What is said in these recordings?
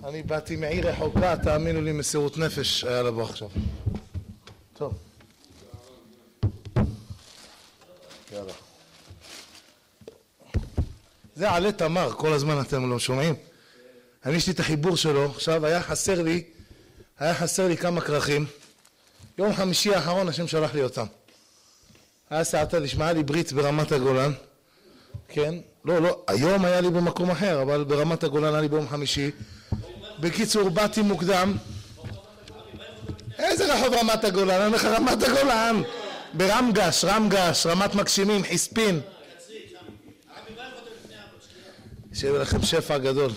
אני באתי מעיר רחוקה, תאמינו לי, מסירות נפש היה לבוא עכשיו. טוב. יאללה. זה עלי תמר, כל הזמן אתם לא שומעים? אני יש לי את החיבור שלו, עכשיו היה חסר לי כמה כרכים. יום חמישי האחרון השם שלח לי אותם. היה סעתה לשמעה לי ברית ברמת הגולן. כן? לא, היום היה לי במקום אחר, אבל ברמת הגולן היה לי ביום חמישי. בקיצור, באתי מוקדם. איזה רחוב רמת הגולן? אני אומר לך רמת הגולן. ברמגש, רמת מגשימים, חיספין. שיהיה לכם שפע גדול.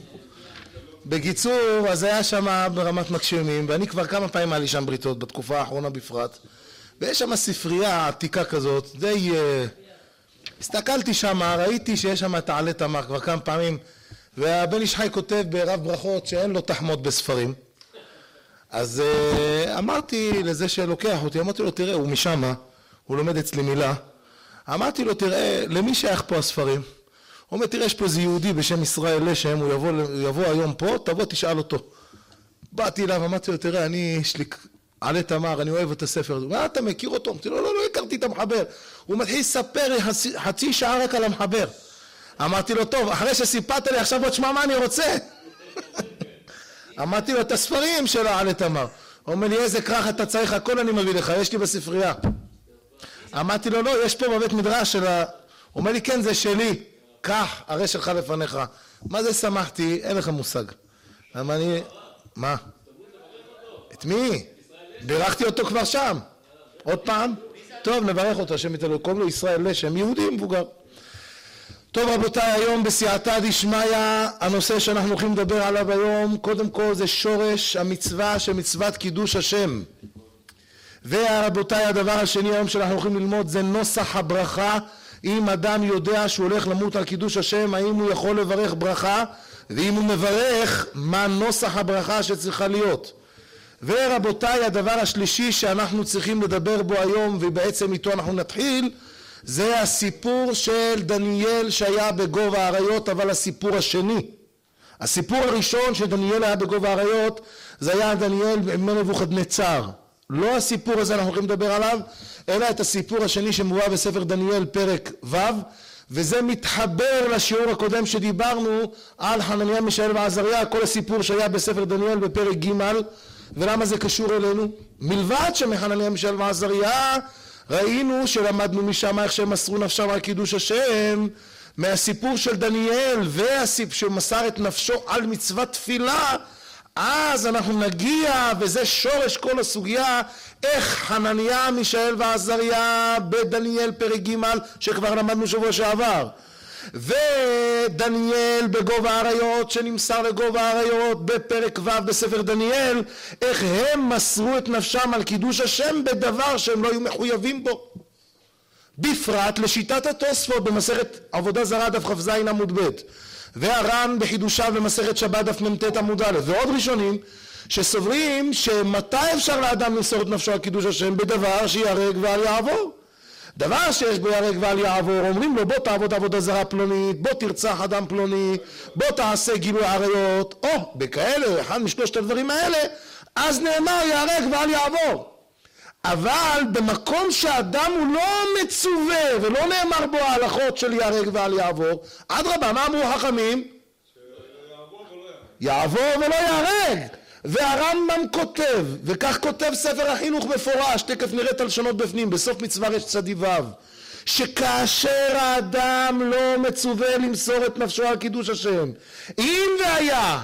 בקיצור, אז היה שם ברמת מגשימים, ואני כבר כמה פעמים היה לי שם בריתות, בתקופה האחרונה בפרט. ויש שם ספרייה עתיקה כזאת, די... הסתכלתי שם, ראיתי שיש שם את עלי תמר כבר כמה פעמים, והבן איש חי כותב ברב ברכות שאין לו תחמות בספרים. אז אמרתי לזה שלוקח אותי, אמרתי לו תראה, הוא משמה, הוא לומד אצלי מילה. אמרתי לו תראה, למי שייך פה הספרים? הוא אומר תראה, יש פה איזה יהודי בשם ישראל לשם, הוא יבוא היום פה, תבוא תשאל אותו. באתי אליו, אמרתי לו תראה, יש לי עלי תמר, אני אוהב את הספר. מה אתה מכיר אותו? אמרתי לו לא הכרתי את המחבר. הוא מתחיל לספר חצי שעה רק על המחבר. אמרתי לו טוב, אחרי שסיפרת לי עכשיו בוא תשמע מה אני רוצה. אמרתי לו את הספרים של עלי תמר. הוא אומר לי איזה כרך אתה צריך, הכל אני מביא לך, יש לי בספרייה. אמרתי לו לא, יש פה בבית מדרש של ה... הוא אומר לי כן זה שלי, קח, הרי שלך לפניך. מה זה שמחתי? אין לך מושג. למה אני... מה? את מי? בירכתי אותו כבר שם. עוד פעם? טוב, נברך אותו, השם יתעלה, קוראים לו ישראל לשם, יהודי מבוגר. טוב רבותיי, היום בסייעתא דשמיא, הנושא שאנחנו הולכים לדבר עליו היום, קודם כל זה שורש המצווה של מצוות קידוש השם. ורבותיי, הדבר השני היום שאנחנו הולכים ללמוד זה נוסח הברכה. אם אדם יודע שהוא הולך למות על קידוש השם, האם הוא יכול לברך ברכה, ואם הוא מברך, מה נוסח הברכה שצריכה להיות. ורבותיי, הדבר השלישי שאנחנו צריכים לדבר בו היום, ובעצם איתו אנחנו נתחיל, זה הסיפור של דניאל שהיה בגובה האריות, אבל הסיפור השני. הסיפור הראשון שדניאל היה בגובה האריות, זה היה דניאל בימי נבוכדנצר. לא הסיפור הזה אנחנו הולכים לדבר עליו, אלא את הסיפור השני שמובא בספר דניאל פרק ו', וזה מתחבר לשיעור הקודם שדיברנו על חנניה מישאל ועזריה, כל הסיפור שהיה בספר דניאל בפרק ג'. ולמה זה קשור אלינו? מלבד שמחנניה מישאל ועזריה ראינו שלמדנו משם איך שהם מסרו נפשם על קידוש השם, מהסיפור של דניאל והסיפור שמסר את נפשו על מצוות תפילה, אז אנחנו נגיע, וזה שורש כל הסוגיה, איך חנניה מישאל ועזריה בדניאל פרק ג' שכבר למדנו שבוע שעבר, ודניאל בגובה האריות שנמסר לגובה האריות בפרק ו' בספר דניאל, איך הם מסרו את נפשם על קידוש השם בדבר שהם לא היו מחויבים בו, בפרט לשיטת התוספות במסכת עבודה זרה דף כ"ז עמוד ב', והר"ן בחידושיו במסכת שבת דף מ"ט עמוד א', ועוד ראשונים שסוברים שמתי אפשר לאדם למסור את נפשו על קידוש השם? בדבר שיהרג ואל יעבור. דבר שיש בו יהרג ואל יעבור, אומרים לו בוא תעבוד עבודה זרה פלונית, בוא תרצח אדם פלוני, בוא תעשה גילוי עריות, או בכאלה, אחד משלושת הדברים האלה, אז נאמר יהרג ואל יעבור. אבל במקום שאדם הוא לא מצווה ולא נאמר בו ההלכות של יהרג ואל יעבור, אדרבה, מה אמרו חכמים? יעבור ולא יהרג. והרמב"ם כותב, וכך כותב ספר החינוך מפורש, תכף נראה את הלשונות בפנים, בסוף מצווה רצ"ו, שכאשר האדם לא מצווה למסור את נפשו על קידוש השם, אם והיה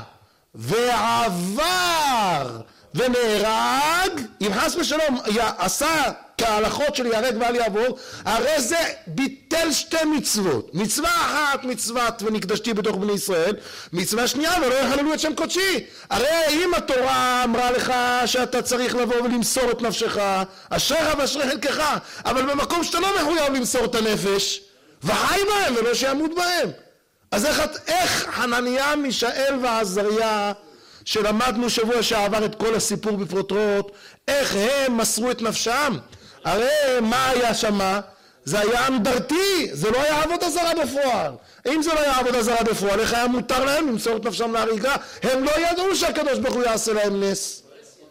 ועבר ונהרג, אם חס ושלום עשה כהלכות של יהרג ואל יעבור, הרי זה ביטל שתי מצוות. מצווה אחת, מצוות ונקדשתי בתוך בני ישראל, מצווה שנייה ולא יחללו את שם קודשי. הרי אם התורה אמרה לך שאתה צריך לבוא ולמסור את נפשך, אשריך ואשרי חלקך, אבל במקום שאתה לא מחויב למסור את הנפש, וחי בהם ולא שימות בהם. אז איך חנניה מישאל ועזריה שלמדנו שבוע שעבר את כל הסיפור בפרוטרוט, איך הם מסרו את נפשם? הרי מה היה שמה? זה היה אנדרטי, זה לא היה עבודה זרה בפועל. אם זה לא היה עבודה זרה בפועל, איך היה מותר להם למסור את נפשם להריגה? הם לא ידעו שהקדוש ברוך הוא יעשה להם נס.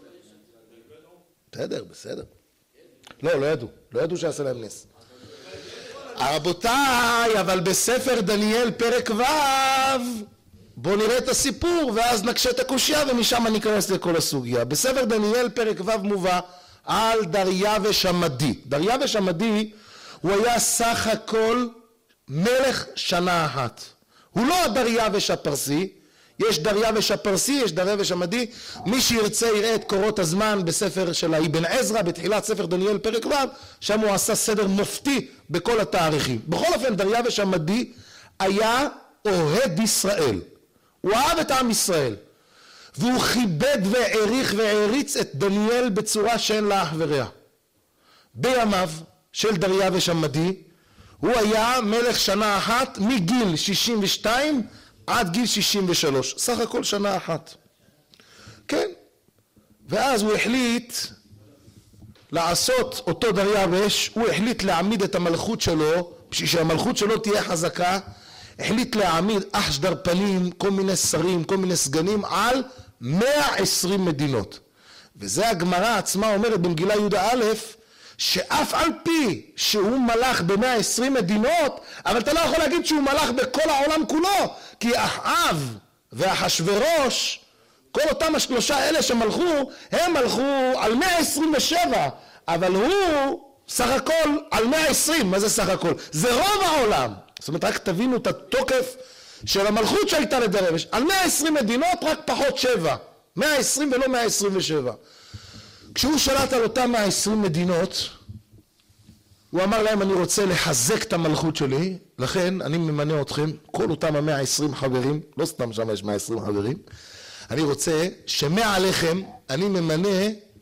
בסדר. לא ידעו שיעשה להם נס. רבותיי, אבל בספר דניאל פרק ו' בואו נראה את הסיפור ואז נקשה את הקושיה ומשם ניכנס לכל הסוגיה. בספר דניאל פרק ו' מובא על דריווש המדי. דריווש המדי הוא היה סך הכל מלך שנה אחת. הוא לא דריווש הפרסי, יש דריווש הפרסי, יש דריווש המדי. מי שירצה יראה את קורות הזמן בספר של אבן עזרא בתחילת ספר דניאל פרק ו', שם הוא עשה סדר מופתי בכל התאריכים. בכל אופן דריווש המדי היה אוהד ישראל, הוא אהב את עם ישראל והוא כיבד והעריך והעריץ את דניאל בצורה שאין לה אח ורע. בימיו של דריווש המדי הוא היה מלך שנה אחת מגיל 62 עד גיל 63, סך הכל שנה אחת. כן. ואז הוא החליט לעשות אותו דריווש, הוא החליט להעמיד את המלכות שלו, בשביל שהמלכות שלו תהיה חזקה, החליט להעמיד אחשדר פנים, כל מיני שרים, כל מיני סגנים על 120 מדינות. וזה הגמרא עצמה אומרת במגילה יהודה א', שאף על פי שהוא מלך ב-120 מדינות, אבל אתה לא יכול להגיד שהוא מלך בכל העולם כולו, כי אחאב ואחשוורוש, כל אותם השלושה האלה שמלכו, הם מלכו על 127, אבל הוא סך הכל על 120. מה זה סך הכל? זה רוב העולם. זאת אומרת, רק תבינו את התוקף של המלכות שהייתה לדריווש. על 120 מדינות רק פחות 7, 120 ולא 127. כשהוא שלט על אותם 120 מדינות, הוא אמר להם, אני רוצה לחזק את המלכות שלי, לכן אני ממנה אתכם, כל אותם 120 חברים, לא סתם שם יש 120 חברים, אני רוצה שמעליכם אני ממנה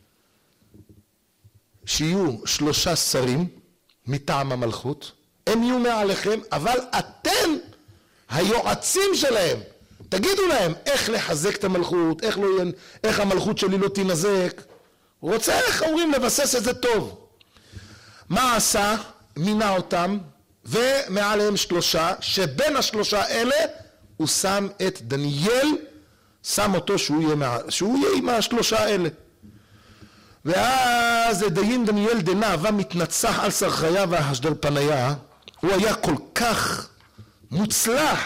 שיהיו 3 שרים מטעם המלכות, הם יהיו מעליכם, אבל אתם היועצים שלהם, תגידו להם איך לחזק את המלכות, איך המלכות שלי לא תינזק. הוא רוצה, איך אומרים, לבסס את זה טוב. מה עשה? מינה אותם, ומעליהם 3, שבין ה3 האלה הוא שם את דניאל, שם אותו שהוא יהיה עם ה3 האלה. ואז דיין דניאל דנאווה מתנצח על סרחיה והשדר פניה, הוא היה כל כך מוצלח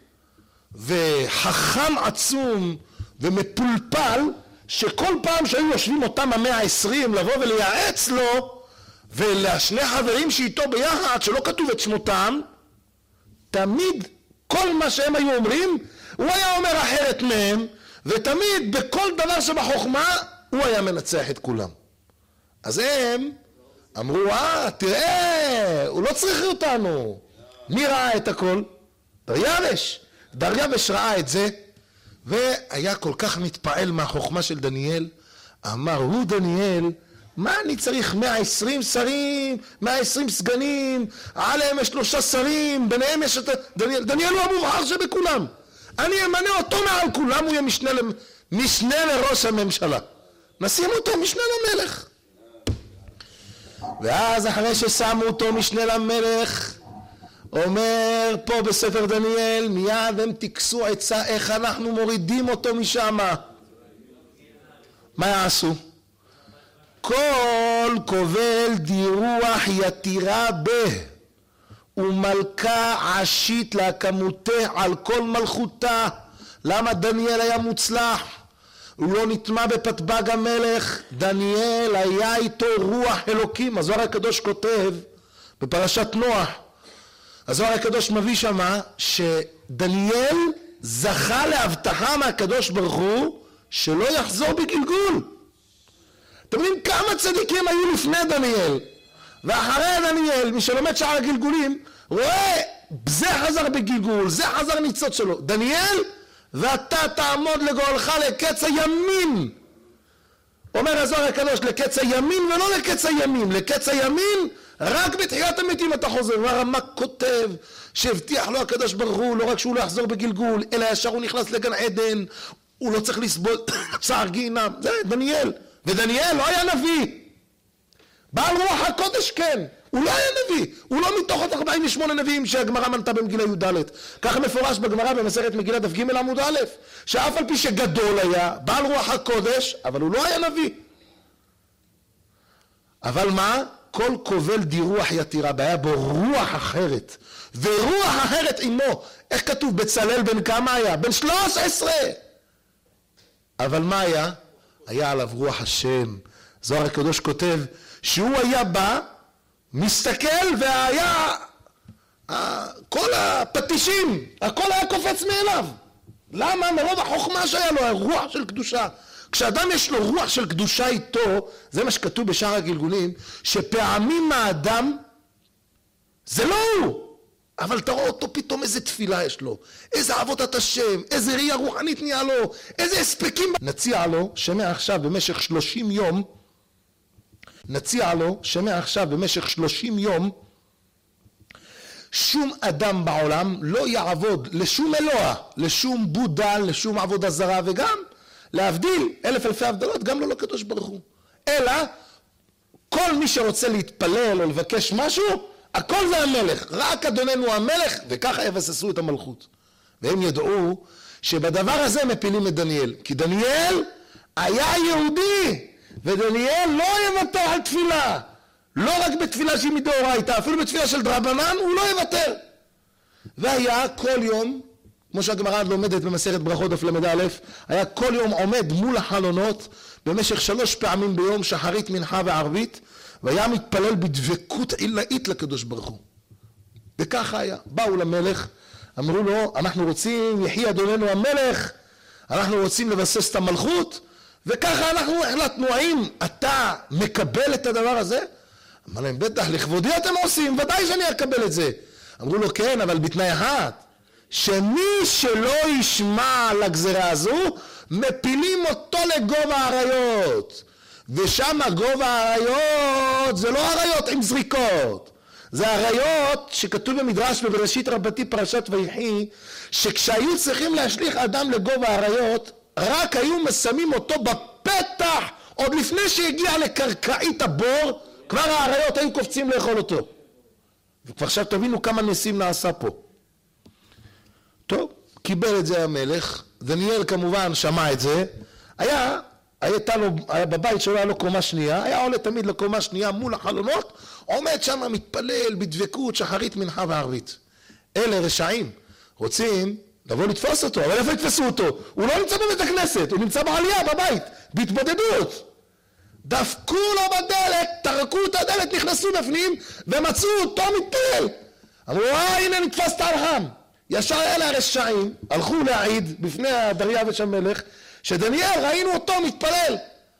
וחכם עצום ומפולפל, שכל פעם שהיו יושבים אותם 120 לבוא ולייעץ לו ולשני חברים שאיתו ביחד שלא כתוב את שמותם, תמיד כל מה שהם היו אומרים הוא היה אומר אחרת מהם, ותמיד בכל דבר שבחוכמה הוא היה מנצח את כולם. אז הם אמרו, תראה, הוא לא צריך אותנו. מי ראה את הכל? דריווש. דריווש ראה את זה והיה כל כך מתפעל מהחוכמה של דניאל. אמר, הוא דניאל, מה אני צריך 120 שרים, 120 סגנים, עליהם יש 3 שרים, ביניהם יש את דניאל. דניאל הוא המובחר שבכולם, אני אמנה אותו מעל כולם, הוא יהיה משנה לראש הממשלה, נשים אותו משנה למלך. ואז אחרי ששמו אותו משנה למלך, אומר פה בספר דניאל, מיד הם תקסו עצה איך אנחנו מורידים אותו משם. מה יעשו? כל כובל דירוח יתירה ומלכה עשית להקמותה על כל מלכותה. למה דניאל היה מוצלח? הוא לא נטמע בפטבג המלך, דניאל היה איתו רוח אלוקים. הזוהר הקדוש כותב בפרשת נוח, הזוהר הקדוש מביא שמה שדניאל זכה להבטחה מהקדוש ברוך הוא שלא יחזור בגלגול. אתם יודעים כמה צדיקים היו לפני דניאל ואחרי דניאל? מי שלומד שער הגלגולים רואה זה חזר בגלגול, זה חזר ניצוץ שלו. דניאל, ואתה תעמוד לגואלך לקץ הימין. אומר הזוהר הקדוש לקץ הימין ולא לקץ הימים, לקץ הימין רק בתחיית המתים אתה חוזר. והרמ"ק כותב שהבטיח לו הקדוש ברוך הוא לא רק שהוא לא יחזור בגלגול, אלא ישר הוא נכנס לגן עדן, הוא לא צריך לסבול צער גיהינום. זה דניאל. ודניאל לא היה נביא, בעל רוח הקודש כן, הוא לא היה נביא, הוא לא מתוך 48 נביאים שהגמרא מנתה במגילה י"ד. כך מפורש בגמרא במסכת מגילה דף ג' עמוד א', שאף על פי שגדול היה, בעל רוח הקודש, אבל הוא לא היה נביא. אבל מה? כל כובל די רוח יתירה, היה בו רוח אחרת, ורוח אחרת עמו. איך כתוב? בצלאל בן כמה היה? בן 13. אבל מה היה? היה עליו רוח השם. זוהר הקדוש כותב שהוא היה בא, מסתכל, והיה כל הפטישים, הכל היה קופץ מאליו. למה? מרוב החוכמה שהיה לו, הרוח של קדושה. כשאדם יש לו רוח של קדושה איתו, זה מה שכתוב בשאר הגלגולים, שפעמים האדם, זה לא הוא, אבל תראו אותו פתאום איזה תפילה יש לו, איזה עבודת השם, איזה ראייה רוחנית נהיה לו, איזה הספקים. נציע לו שמעכשיו במשך 30 יום, שום אדם בעולם לא יעבוד לשום אלוה, לשום בודה, לשום עבודה זרה, וגם להבדיל אלף אלפי הבדלות, גם לא לקדוש ברוך הוא. אלא כל מי שרוצה להתפלל או לבקש משהו, הכל זה המלך, רק אדוננו המלך, וככה יבססו את המלכות. והם ידעו שבדבר הזה מפילים את דניאל, כי דניאל היה יהודי, ודניאל לא יוותר על תפילה, לא רק בתפילה שהיא מדאורייתא, אפילו בתפילה של דרבנן הוא לא יוותר. והיה כל יום, כמו שהגמרא לומדת במסכת ברכות דף ל"א, היה כל יום עומד מול החלונות במשך 3 פעמים ביום, שחרית, מנחה וערבית, והיה מתפלל בדבקות עילאית לקדוש ברוך הוא. וככה היה. באו למלך, אמרו לו, אנחנו רוצים, יחי אדוננו המלך, אנחנו רוצים לבסס את המלכות, וככה אנחנו החלטנו, האם אתה מקבל את הדבר הזה? אמר להם, בטח, לכבודי אתם עושים, ודאי שאני אקבל את זה. אמרו לו, כן, אבל בתנאי אחד, שמי שלא ישמע על הגזרה הזו, מפילים אותו לגובה האריות. ושם גובה האריות זה לא אריות עם זריקות, זה אריות שכתוב במדרש בבראשית רבתי פרשת ויחי, שכשהיו צריכים להשליך אדם לגובה האריות, רק היו מסמים אותו בפתח, עוד לפני שהגיע לקרקעית הבור, כבר האריות היו קופצים לאכול אותו. וכבר עכשיו תבינו כמה ניסים נעשה פה. טוב, קיבל את זה המלך, דניאל כמובן שמע את זה, היה בבית שלו, היה לו קומה שנייה, היה עולה תמיד לקומה שנייה מול החלונות, עומד שם מתפלל בדבקות, שחרית, מנחה וערבית. אלה רשעים, רוצים לבוא לתפוס אותו, אבל איפה יתפסו אותו? הוא לא נמצא בבית הכנסת, הוא נמצא בעלייה, בבית, בהתבודדות. דפקו לו בדלת, טרקו את הדלת, נכנסו בפנים, ומצאו אותו מתפלל. אמרו, הנה נתפסת על חם. ישר אלה הרשעים, הלכו להעיד בפני דריווש המלך, שדניאל ראינו אותו מתפלל.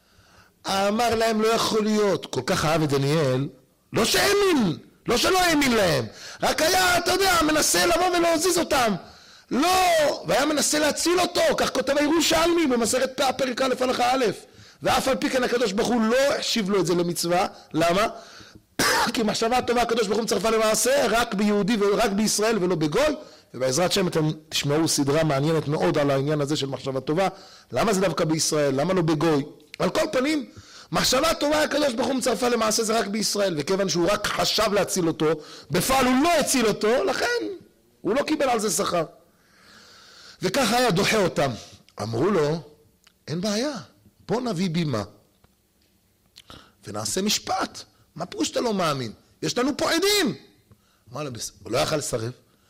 אמר להם, לא יכול להיות. כל כך אהב את דניאל, לא שהאמין, לא שלא האמין להם, רק היה, אתה יודע, מנסה לבוא ולהזיז אותם. לא, והיה מנסה להציל אותו, כך כותב הירושלמי במסכת פאה פרק א' הלכה א'. ואף על פי כן הקדוש ברוך הוא לא החשיב לו את זה למצווה. למה? כי מחשבה טובה הקדוש ברוך הוא מצרפה למעשה רק ביהודי ורק בישראל ולא בגוי. ובעזרת שם אתם תשמעו סדרה מעניינת מאוד על העניין הזה של מחשבה טובה. למה זה דווקא בישראל? למה לא בגוי? על כל פנים, מחשבה טובה הקדוש ברוך הוא מצרפה למעשה זה רק בישראל, וכיוון שהוא רק חשב להציל אותו, בפועל הוא לא הציל אותו, לכן הוא לא קיבל על זה שכר. וככה היה דוחה אותם. אמרו לו, אין בעיה, בוא נביא בימה ונעשה משפט. מה פירוש שאתה לא מאמין? יש לנו פה עדים. אמר לה, הוא לא יכל לסרב.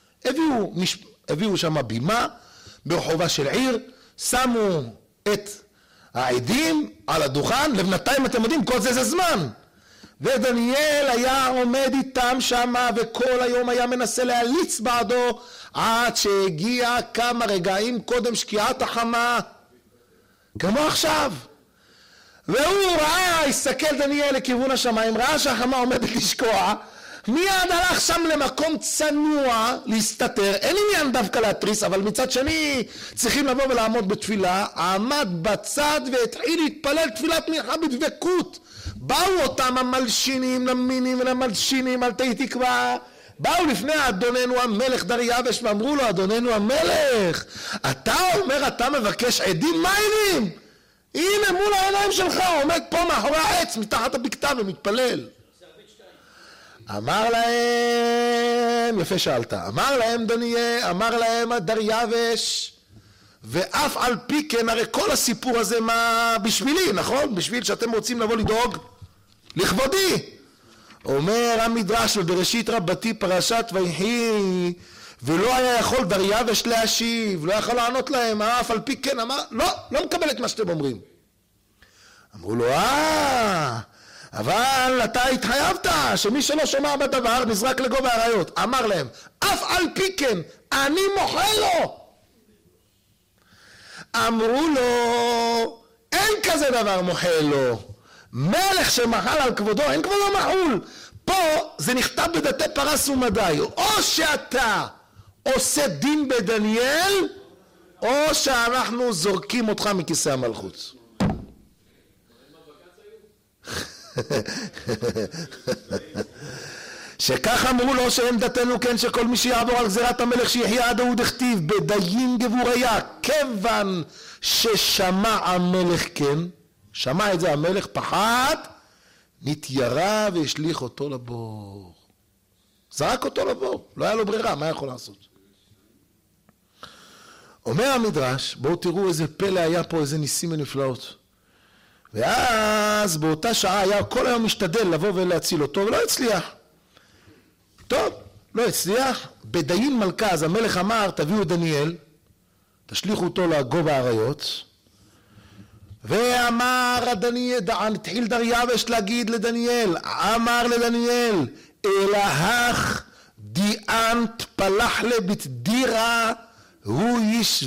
הביאו שם בימה ברחובה של עיר, שמו את העדים על הדוכן, לבינתיים אתם יודעים, כל זה זמן. ודניאל היה עומד איתם שם, וכל היום היה מנסה להליץ בעדו, עד שהגיע כמה רגעים קודם שקיעת החמה, כמו עכשיו. והוא ראה, הסתכל דניאל לכיוון השמיים, ראה שהחמה עומדת לשקוע, מיד הלך שם למקום צנוע להסתתר, אין עניין דווקא להתריס, אבל מצד שני צריכים לבוא ולעמוד בתפילה, עמד בצד והתחיל להתפלל תפילת מנחה בדבקות. באו אותם המלשינים למינים ולמלשינים על תהי תקווה, באו לפני אדוננו המלך דריווש ואמרו לו, אדוננו המלך, אתה אומר אתה מבקש עדים? מה עדים? הנה מול העיניים שלך, עומד פה מאחורי העץ מתחת הבקתה ומתפלל. אמר להם, יפה שאלת, אמר להם אמר להם דריווש, ואף על פי כן, הרי כל הסיפור הזה מה בשבילי, נכון? בשביל שאתם רוצים לבוא לדאוג לכבודי. אומר המדרש בבראשית רבתי פרשת ויחי, ולא היה יכול דריווש להשיב, לא יכול לענות להם, אף על פי כן, אמר, לא מקבל את מה שאתם אומרים. אמרו לו, אבל אתה התחייבת שמי שלא שומע בדבר נזרק לגובה האריות. אמר להם, אף על פי כן, אני מוחל לו. אמרו לו, אין כזה דבר מוחל לו. מלך שמחל על כבודו, אין כבודו מחול. פה זה נכתב בדתי פרס ומדי. או שאתה עושה דין בדניאל, או שאנחנו זורקים אותך מכיסא המלכות. שכך אמרו לו שעמדתנו כן שכל מי שיעבור על גזירת המלך שיחיה עד הוא דכתיב בדין גבוריה, כיוון ששמע המלך כן, שמע את זה המלך, פחד, נתיירה והשליך אותו לבור, זרק אותו לבור, לא היה לו ברירה, מה יכול לעשות? אומר המדרש, בואו תראו איזה פלא היה פה, איזה ניסים ונפלאות. ואז באותה שעה היה כל היום משתדל לבוא ולהציל אותו, ולא הצליח. טוב, לא הצליח. בדין מלכה, אז המלך אמר, תביאו את דניאל, תשליחו אותו לגובה האריות. ואמר התחיל דריווש להגיד לדניאל, אמר לדניאל, אלהך דיאנט פלח לבתדירה, הוא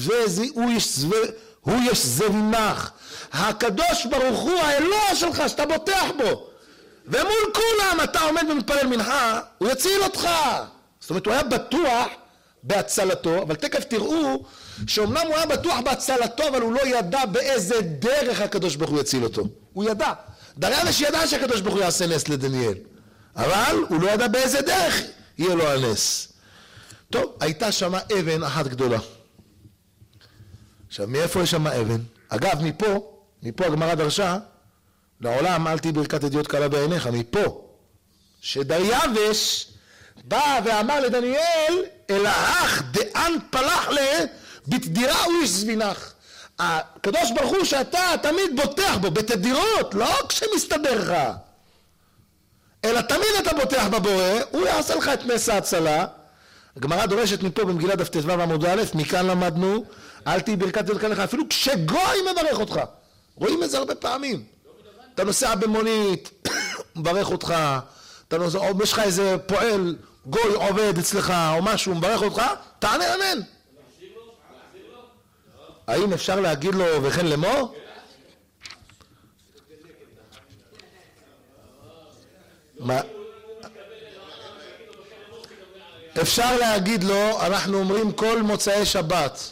יש זבינך. הקדוש ברוך הוא האלוה שלך שאתה בוטח בו, ומול כולם אתה עומד ומתפלל מנחה, הוא יציל אותך. זאת אומרת, הוא היה בטוח בהצלתו, אבל תכף תראו שאומנם הוא היה בטוח בהצלתו, אבל הוא לא ידע באיזה דרך הקדוש ברוך הוא יציל אותו. הוא ידע, דריווש ידע שהקדוש ברוך הוא יעשה נס לדניאל, אבל הוא לא ידע באיזה דרך יהיה לו הנס. טוב, הייתה שמה אבן אחת גדולה. עכשיו, מאיפה יש שמה אבן? אגב, מפה הגמרא דרשה, לעולם אל תהי ברכת הדיוט קלה בעיניך, מפה, שדריווש בא ואמר לדניאל, אלהך דאן פלח בתדירה הוא איש זבינך. הקדוש ברוך הוא שאתה תמיד בוטח בו, בתדירות, לא כשמסתבר לך, אלא תמיד אתה בוטח בבורא, הוא יעשה לך את נס ההצלה. הגמרא דורשת מפה במגילה דף ט"ו עמוד א', מכאן למדנו, אל תהי ברכת הדיוט קלה, אפילו כשגוי מברך אותך. רואים את זה הרבה פעמים. אתה נוסע במונית, מברך אותך, או יש לך איזה פועל, גוי עובד אצלך או משהו, מברך אותך, תענה אמן. האם אפשר להגיד לו וכן לאמור? מה? אפשר להגיד לו, אנחנו אומרים כל מוצאי שבת.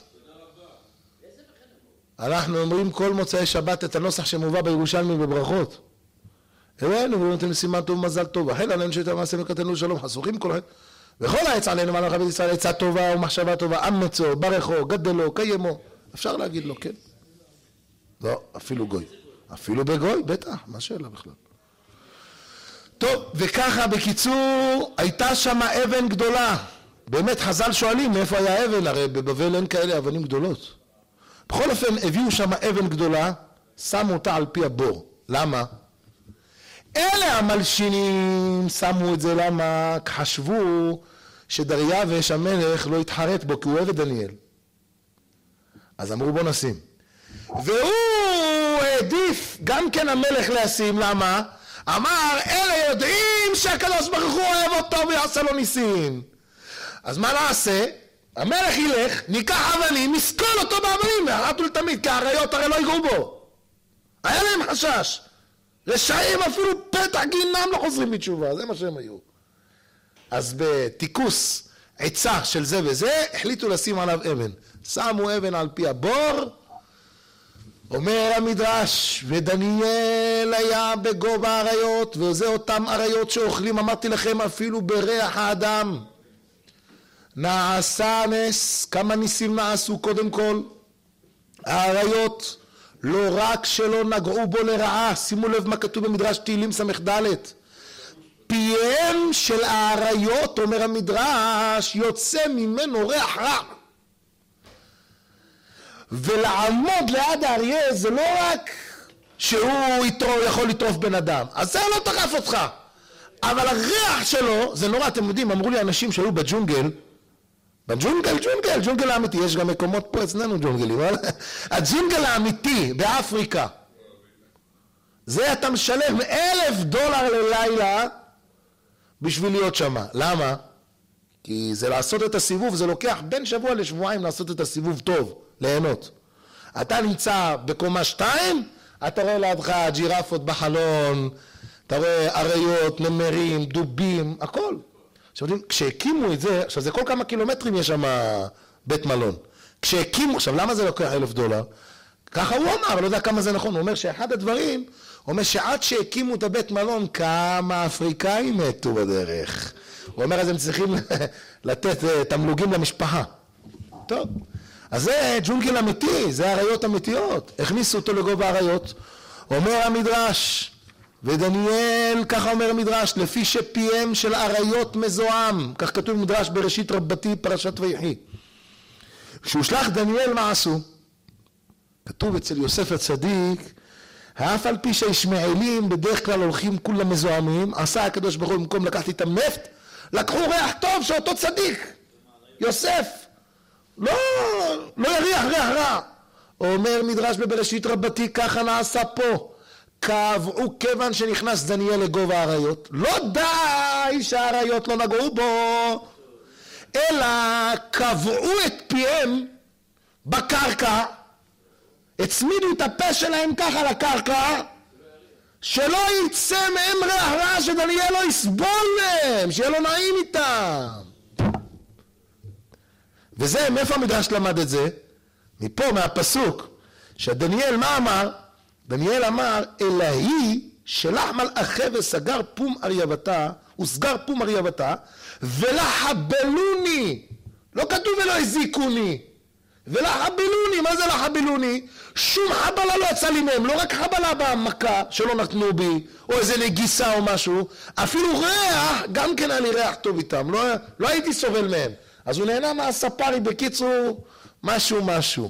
אנחנו אומרים כל מוצאי שבת את הנוסח שמובא בירושלמי בברכות. הראינו ונותן סימן טוב ומזל טוב. החל עלינו שיותר מעשה מקטנו שלום, חסוכים כל עת. וכל העץ עלינו מלך בית ישראל, עצה טובה ומחשבה טובה, אמצו, ברכו, גדלו, קיימו. אפשר להגיד לו, כן? לא, אפילו גוי. אפילו בגוי, בטח, מה שאלה בכלל. טוב, וככה בקיצור, הייתה שם אבן גדולה. באמת חז"ל שואלים מאיפה היה אבן, הרי בבבל אין כאלה אבנים גדולות. בכל אופן, הביאו שם אבן גדולה, שמו אותה על פי הבור. למה? אלה המלשינים שמו את זה, למה? חשבו שדריווש המלך לא יתחרט בו, כי הוא אוהב את דניאל. אז אמרו בוא נשים. והוא העדיף גם כן המלך לשים, למה? אמר, אלה יודעים שהקדוש ברוך הוא אוהב אותו ויעשה לו ניסים. אז מה נעשה? המלך ילך, ניקח אבנים, נסקול אותו באבנים, ואחת ולתמיד, כי האריות הרי לא ייגעו בו. היה להם חשש. רשעים אפילו פתח גיהנם לא חוזרים בתשובה, זה מה שהם היו. אז בתיקוס עצה של זה וזה, החליטו לשים עליו אבן. שמו אבן על פי הבור, אומר המדרש, ודניאל היה בגובה האריות, וזה אותם אריות שאוכלים, אמרתי לכם, אפילו בריח האדם. נעשה נס, כמה ניסים נעשו קודם כל. האריות לא רק שלא נגעו בו לרעה, שימו לב מה כתוב במדרש תהילים ס"ד, פיהם של האריות, אומר המדרש, יוצא ממנו ריח רע. ולעמוד ליד האריה זה לא רק שהוא יכול לטרוף בן אדם, אז זה לא טרף אותך, אבל הריח שלו זה נורא. אתם יודעים, אמרו לי אנשים שהיו בג'ונגל, ג'ונגל האמיתי, יש גם מקומות פה אצלנו ג'ונגלים, אבל הג'ונגל האמיתי באפריקה, זה אתה משלם $1,000 ללילה בשביל להיות שמה. למה? כי זה לעשות את הסיבוב, זה לוקח בין שבוע לשבועיים לעשות את הסיבוב טוב, ליהנות. אתה נמצא בקומה 2, אתה רואה לידך ג'ירפות בחלון, אתה רואה אריות, נמרים, דובים, הכל. עכשיו, כשהקימו את זה, עכשיו זה כל כמה קילומטרים יש שם בית מלון. כשהקימו, עכשיו למה זה לוקח $1,000? ככה הוא אמר, לא יודע כמה זה נכון, הוא אומר שאחד הדברים, הוא אומר שעד שהקימו את הבית מלון, כמה אפריקאים מתו בדרך. הוא אומר, אז הם צריכים לתת תמלוגים למשפחה. טוב, אז זה ג'ונגל אמיתי, זה אריות אמיתיות. הכניסו אותו לגובה אריות. אומר המדרש, ודניאל, ככה אומר המדרש, לפי שפיהם של אריות מזוהם, כך כתוב מדרש בראשית רבתי פרשת ויחי. כשהושלח דניאל מה עשו? כתוב אצל יוסף הצדיק, אף על פי שהישמעאלים בדרך כלל הולכים כולם מזוהמים, עשה הקדוש ברוך הוא במקום לקחת איתם נפט, לקחו ריח טוב שאותו צדיק, יוסף, לא יריח ריח רע. אומר מדרש בבראשית רבתי, ככה נעשה פה. קבעו כיוון שנכנס דניאל לגובה האריות, לא די שהאריות לא נגעו בו, אלא קבעו את פיהם בקרקע, הצמידו את הפה שלהם ככה לקרקע, שלא יצא מהם ריח רע, שדניאל לא יסבול מהם, שיהיה לו נעים איתם. וזה, מאיפה המדרש למד את זה? מפה, מהפסוק, שדניאל מה אמר? דניאל אמר, אלוהי שלח מלאכי וסגר פום אריבתה, וסגר פום אריבתה, ולחבלוני, לא כתוב ולא הזיקוני, ולחבלוני, מה זה לחבלוני? שום חבלה לא יצא לי מהם, לא רק חבלה במכה שלא נתנו בי, או איזה נגיסה או משהו, אפילו ריח, גם כן היה לי ריח טוב איתם, לא הייתי סובל מהם. אז הוא נהנה מהספרי, בקיצור, משהו.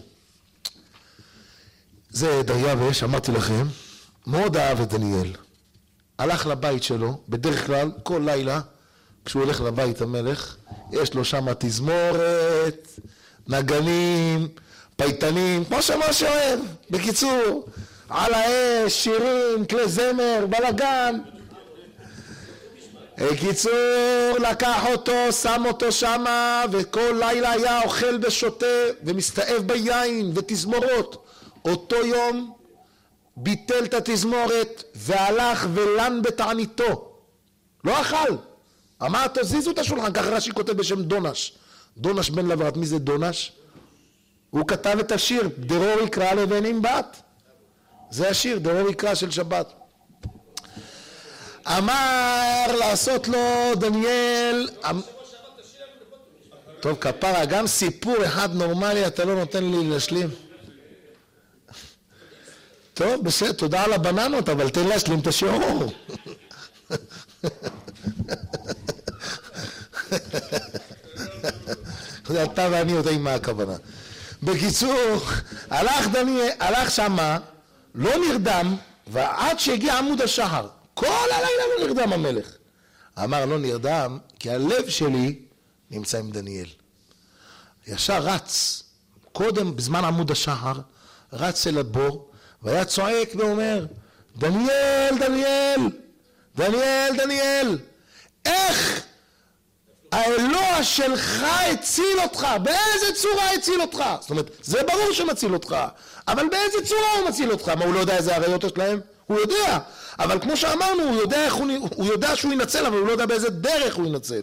זה דריווש, אמרתי לכם, מאוד אהב את דניאל. הלך לבית שלו, בדרך כלל, כל לילה, כשהוא הולך לבית המלך, יש לו שם תזמורת, נגנים, פייטנים, כמו שמשה אוהב. בקיצור, על האש, שירים, כלי זמר, בלגן. בקיצור, לקח אותו, שם אותו שמה, וכל לילה היה אוכל ושותה, ומסתאב ביין ותזמורות. אותו יום ביטל את התזמורת והלך ולן בתעניתו, לא אכל. אמר תזיזו את השולחן, ככה רש"י כותב בשם דונש בן לברת. מי זה דונש? הוא כתב את השיר דרור יקרא לבנים בת, זה השיר דרור יקרא של שבת. אמר לעשות לו דניאל, טוב כפרה, גם סיפור אחד נורמלי אתה לא נותן לי להשלים. טוב, בסדר, תודה על הבננות, אבל תן להשלים את השיעור. אתה ואני יודעים מה הכוונה. בקיצור, הלך שמה, לא נרדם, ועד שהגיע עמוד השחר, כל הלילה לא נרדם המלך. אמר לא נרדם, כי הלב שלי נמצא עם דניאל. ישר רץ, קודם בזמן עמוד השחר, רץ אל הבור, והיה צועק ואומר, דניאל, איך האלוה שלך הציל אותך? באיזה צורה הציל אותך? זאת אומרת, זה ברור שמציל אותך, אבל באיזה צורה הוא מציל אותך? מה, הוא לא יודע איזה אריות שלהם? הוא יודע, אבל כמו שאמרנו, הוא יודע שהוא ינצל, אבל הוא לא יודע באיזה דרך הוא ינצל.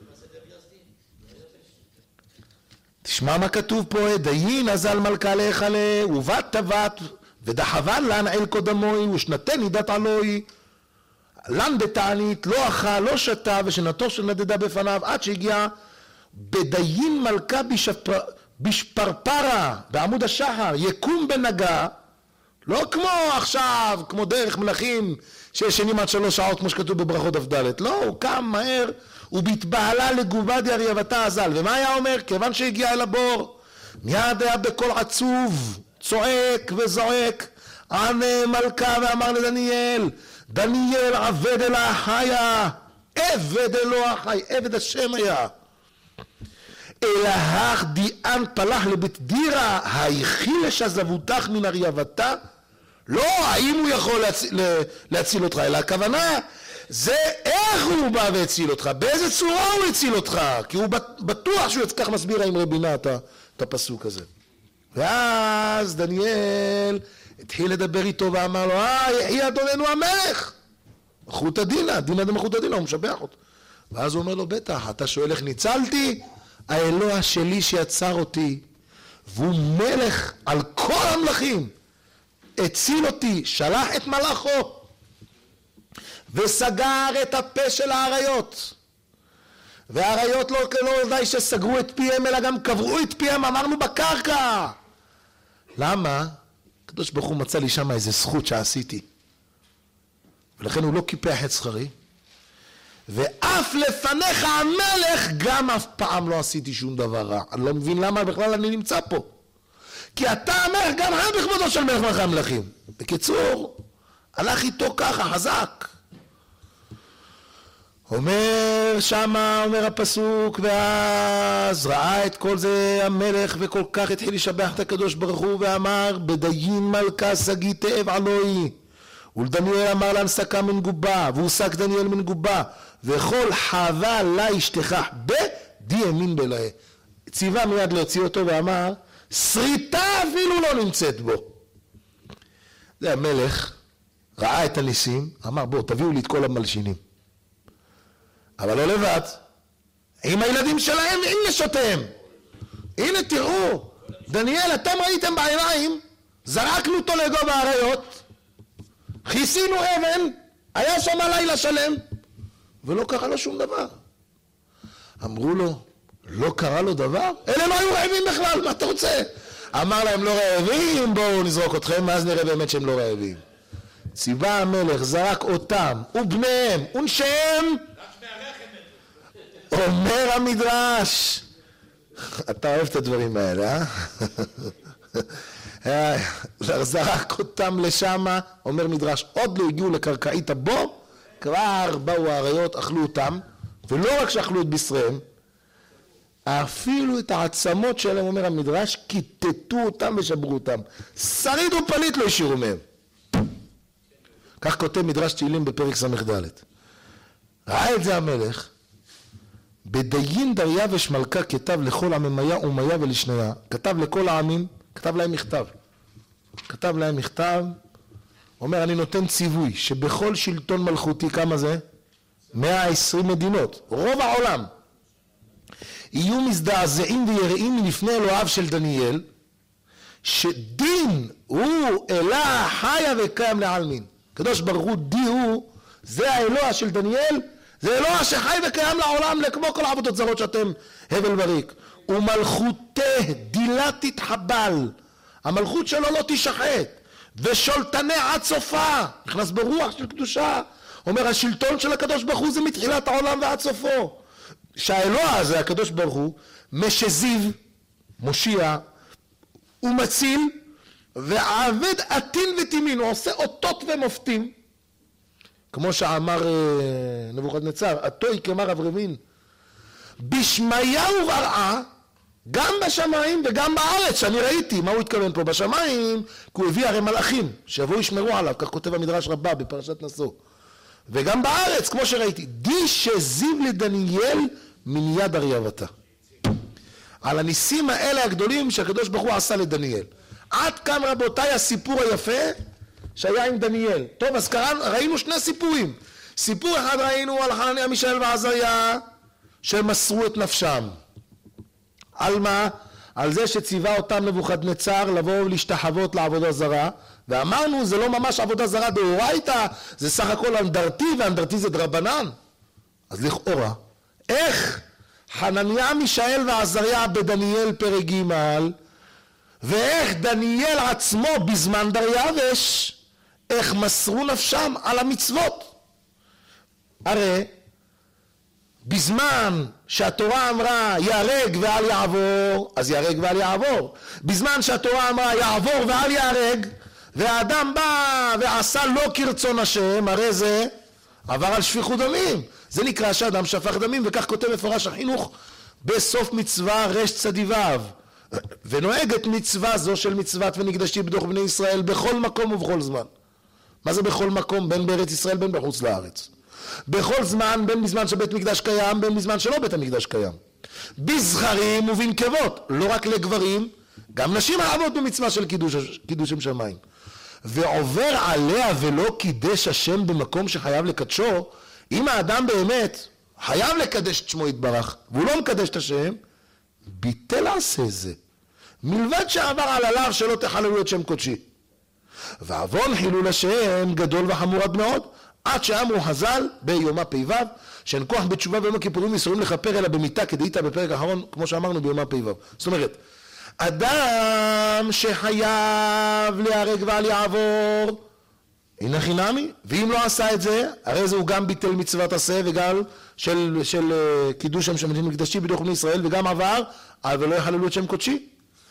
תשמע מה כתוב פה, דיין אזל מלכה להיכלה, ובת טבת, ודחבן לן אל קודמוי, ושנתן נידת עלוי, לן בתענית, לא אכל, לא שתה, ושנתו שנדדה בפניו, עד שהגיע בדיין מלכה בשפרפרה, בעמוד השחר, יקום בנגה, לא כמו עכשיו, כמו דרך מלכים שישנים עד 3 שעות כמו שכתוב בברכות דף ד'. לא, הוא קם מהר, הוא בהתבהלה לגובדיה אריבתה אזל. ומה היה אומר? כיוון שהגיע אל הבור, מיד היה בקול עצוב, צועק וזועק, ענה מלכה ואמר לדניאל, דניאל עבד אלוה חיה, עבד אלוה חי, עבד השם היה. אלהך דיאן פלח לבית דירה, היחילש עזבותך מן אריבתה? לא, האם הוא יכול להציל אותך, אלא הכוונה זה איך הוא בא והציל אותך, באיזה צורה הוא הציל אותך, כי הוא בטוח שהוא כך מסביר עם רבינה את הפסוק הזה. ואז דניאל התחיל לדבר איתו ואמר לו, יחי אדוננו המלך, מלכות הדינה, דינה דמלכות הדינה, הוא משבח אותו. ואז הוא אומר לו, בטח, אתה שואל איך ניצלתי? האלוה שלי שיצר אותי, והוא מלך על כל המלכים, הציל אותי, שלח את מלאכו, וסגר את הפה של האריות. והאריות לא די שסגרו את פיהם, אלא גם קברו את פיהם, אמרנו בקרקע. למה? הקדוש ברוך הוא מצא לי שם איזה זכות שעשיתי. ולכן הוא לא קיפח את שכרי. ואף לפניך המלך גם אף פעם לא עשיתי שום דבר רע. אני לא מבין למה בכלל אני נמצא פה. כי אתה המלך גם היה בכבודו של מלך מלכי המלכים. בקיצור, הלך איתו ככה, חזק. אומר שמה, אומר הפסוק, ואז ראה את כל זה המלך וכל כך התחיל לשבח את הקדוש ברוך הוא ואמר, בדיין מלכה סגי תאב עלוי. ולדניאל אמר לה נסקה מן גובה, והוסק דניאל מן גובה, וכל חווה לה אשתך בדי ימין בלעה. ציווה מיד להוציא אותו ואמר, שריטה אפילו לא נמצאת בו. זה המלך, ראה את הניסים, אמר בוא תביאו לי את כל המלשינים. אבל לא לבד, עם הילדים שלהם, עם נשותיהם. הנה תראו, דניאל, אתם ראיתם בעיניים, זרקנו אותו לגובה האריות, כיסינו אבן, היה שם לילה שלם, ולא קרה לו שום דבר. אמרו לו, לא קרה לו דבר? אלה לא היו רעבים בכלל, מה אתה רוצה? אמר להם, לא רעבים, בואו נזרוק אתכם, אז נראה באמת שהם לא רעבים. ציווה המלך, זרק אותם, ובניהם, ונשיהם, אומר המדרש. אתה אוהב את הדברים האלה, זרק אותם לשם, אומר מדרש, עוד לא הגיעו לקרקעית הבור, כבר באו האריות, אכלו אותם, ולא רק שאכלו את בשריהם, אפילו את העצמות שלהם, אומר המדרש, כיתתו אותם ושברו אותם. שריד ופליט לא השאירו מהם. כך כותב מדרש תהילים בפרק ס"ד. ראה את זה המלך, בדיין דריווש מלכה כתב לכל עממיה ומיה ולשניה, כתב לכל העמים, כתב להם מכתב. כתב להם מכתב, אומר אני נותן ציווי שבכל שלטון מלכותי, כמה זה? 120 מדינות, רוב העולם, יהיו מזדעזעים ויראים לפני אלוהיו של דניאל, שדין הוא אלה חיה וקיים לעלמין. קדוש ברוך הוא די הוא, זה האלוה של דניאל, זה אלוה שחי וקיים לעולם, כמו כל העבודות זרות שאתם הבל וריק. ומלכותה דילה תתחבל, המלכות שלו לא תשחט, ושולטנה עד סופה, נכנס ברוח של קדושה. אומר השלטון של הקדוש ברוך הוא זה מתחילת העולם ועד סופו. שהאלוה הזה, הקדוש ברוך הוא, משזיו, מושיע, הוא מציל, ועבד עתין ותימין, הוא עושה אותות ומופתים, כמו שאמר נבוכדנצר, עתוי כמר אברמין, בשמיה וברעה, גם בשמיים וגם בארץ, שאני ראיתי, מה הוא התכוון פה? בשמיים, כי הוא הביא הרי מלאכים, שיבואו ישמרו עליו, כך כותב המדרש רבה בפרשת נשוא. וגם בארץ, כמו שראיתי, די שזיו לדניאל מן יד אריבתה. על הניסים האלה הגדולים שהקדוש ברוך הוא עשה לדניאל. עד כאן רבותיי הסיפור היפה שהיה עם דניאל. טוב, אז ראינו שני סיפורים. סיפור אחד ראינו על חנניה, מישאל ועזריה שמסרו את נפשם. על מה? על זה שציווה אותם נבוכדנצר לבוא ולהשתחוות לעבודה זרה, ואמרנו זה לא ממש עבודה זרה דאורייתא, זה סך הכל אנדרטי, ואנדרטי זה דרבנן. אז לכאורה, איך חנניה, מישאל ועזריה בדניאל פרק ג' ואיך דניאל עצמו בזמן דריווש, איך מסרו נפשם על המצוות. הרי בזמן שהתורה אמרה יהרג ואל יעבור, אז יהרג ואל יעבור. בזמן שהתורה אמרה יעבור ואל יהרג, והאדם בא ועשה לא כרצון השם, הרי זה עבר על שפיכות דמים. זה נקרא שאדם שפך דמים, וכך כותב מפורש החינוך בסוף מצווה רש צדיו. ונוהגת מצווה זו של מצוות ונקדשתי בדוח בני ישראל בכל מקום ובכל זמן. מה זה בכל מקום? בין בארץ ישראל בין בחוץ לארץ. בכל זמן, בין בזמן שבית מקדש קיים, בין בזמן שלא בית המקדש קיים. בזכרים ובנקבות, לא רק לגברים, גם נשים לעמוד במצווה של קידוש שם שמיים. ועובר עליה ולא קידש השם במקום שחייב לקדשו, אם האדם באמת חייב לקדש את שמו יתברך, והוא לא מקדש את השם, ביטל עשה זה. מלבד שעבר על עליו שלא תחללו את שם קודשי. ועוון חילול השם גדול וחמור עד מאוד, עד שאמרו חז"ל ביומא פ"ו, שאין כוח בתשובה ביום הכיפורים איסורים לכפר אלא במיתה כדאיתא בפרק האחרון, כמו שאמרנו ביומא פ"ו. זאת אומרת, אדם שחייב להיהרג ואל יעבור, הנה חינמי, ואם לא עשה את זה, הרי זה הוא גם ביטל מצוות עשה וגם של קידוש שם שמיים מקדשי בדוח בני ישראל, וגם עבר ולא יחללו את שם קודשי.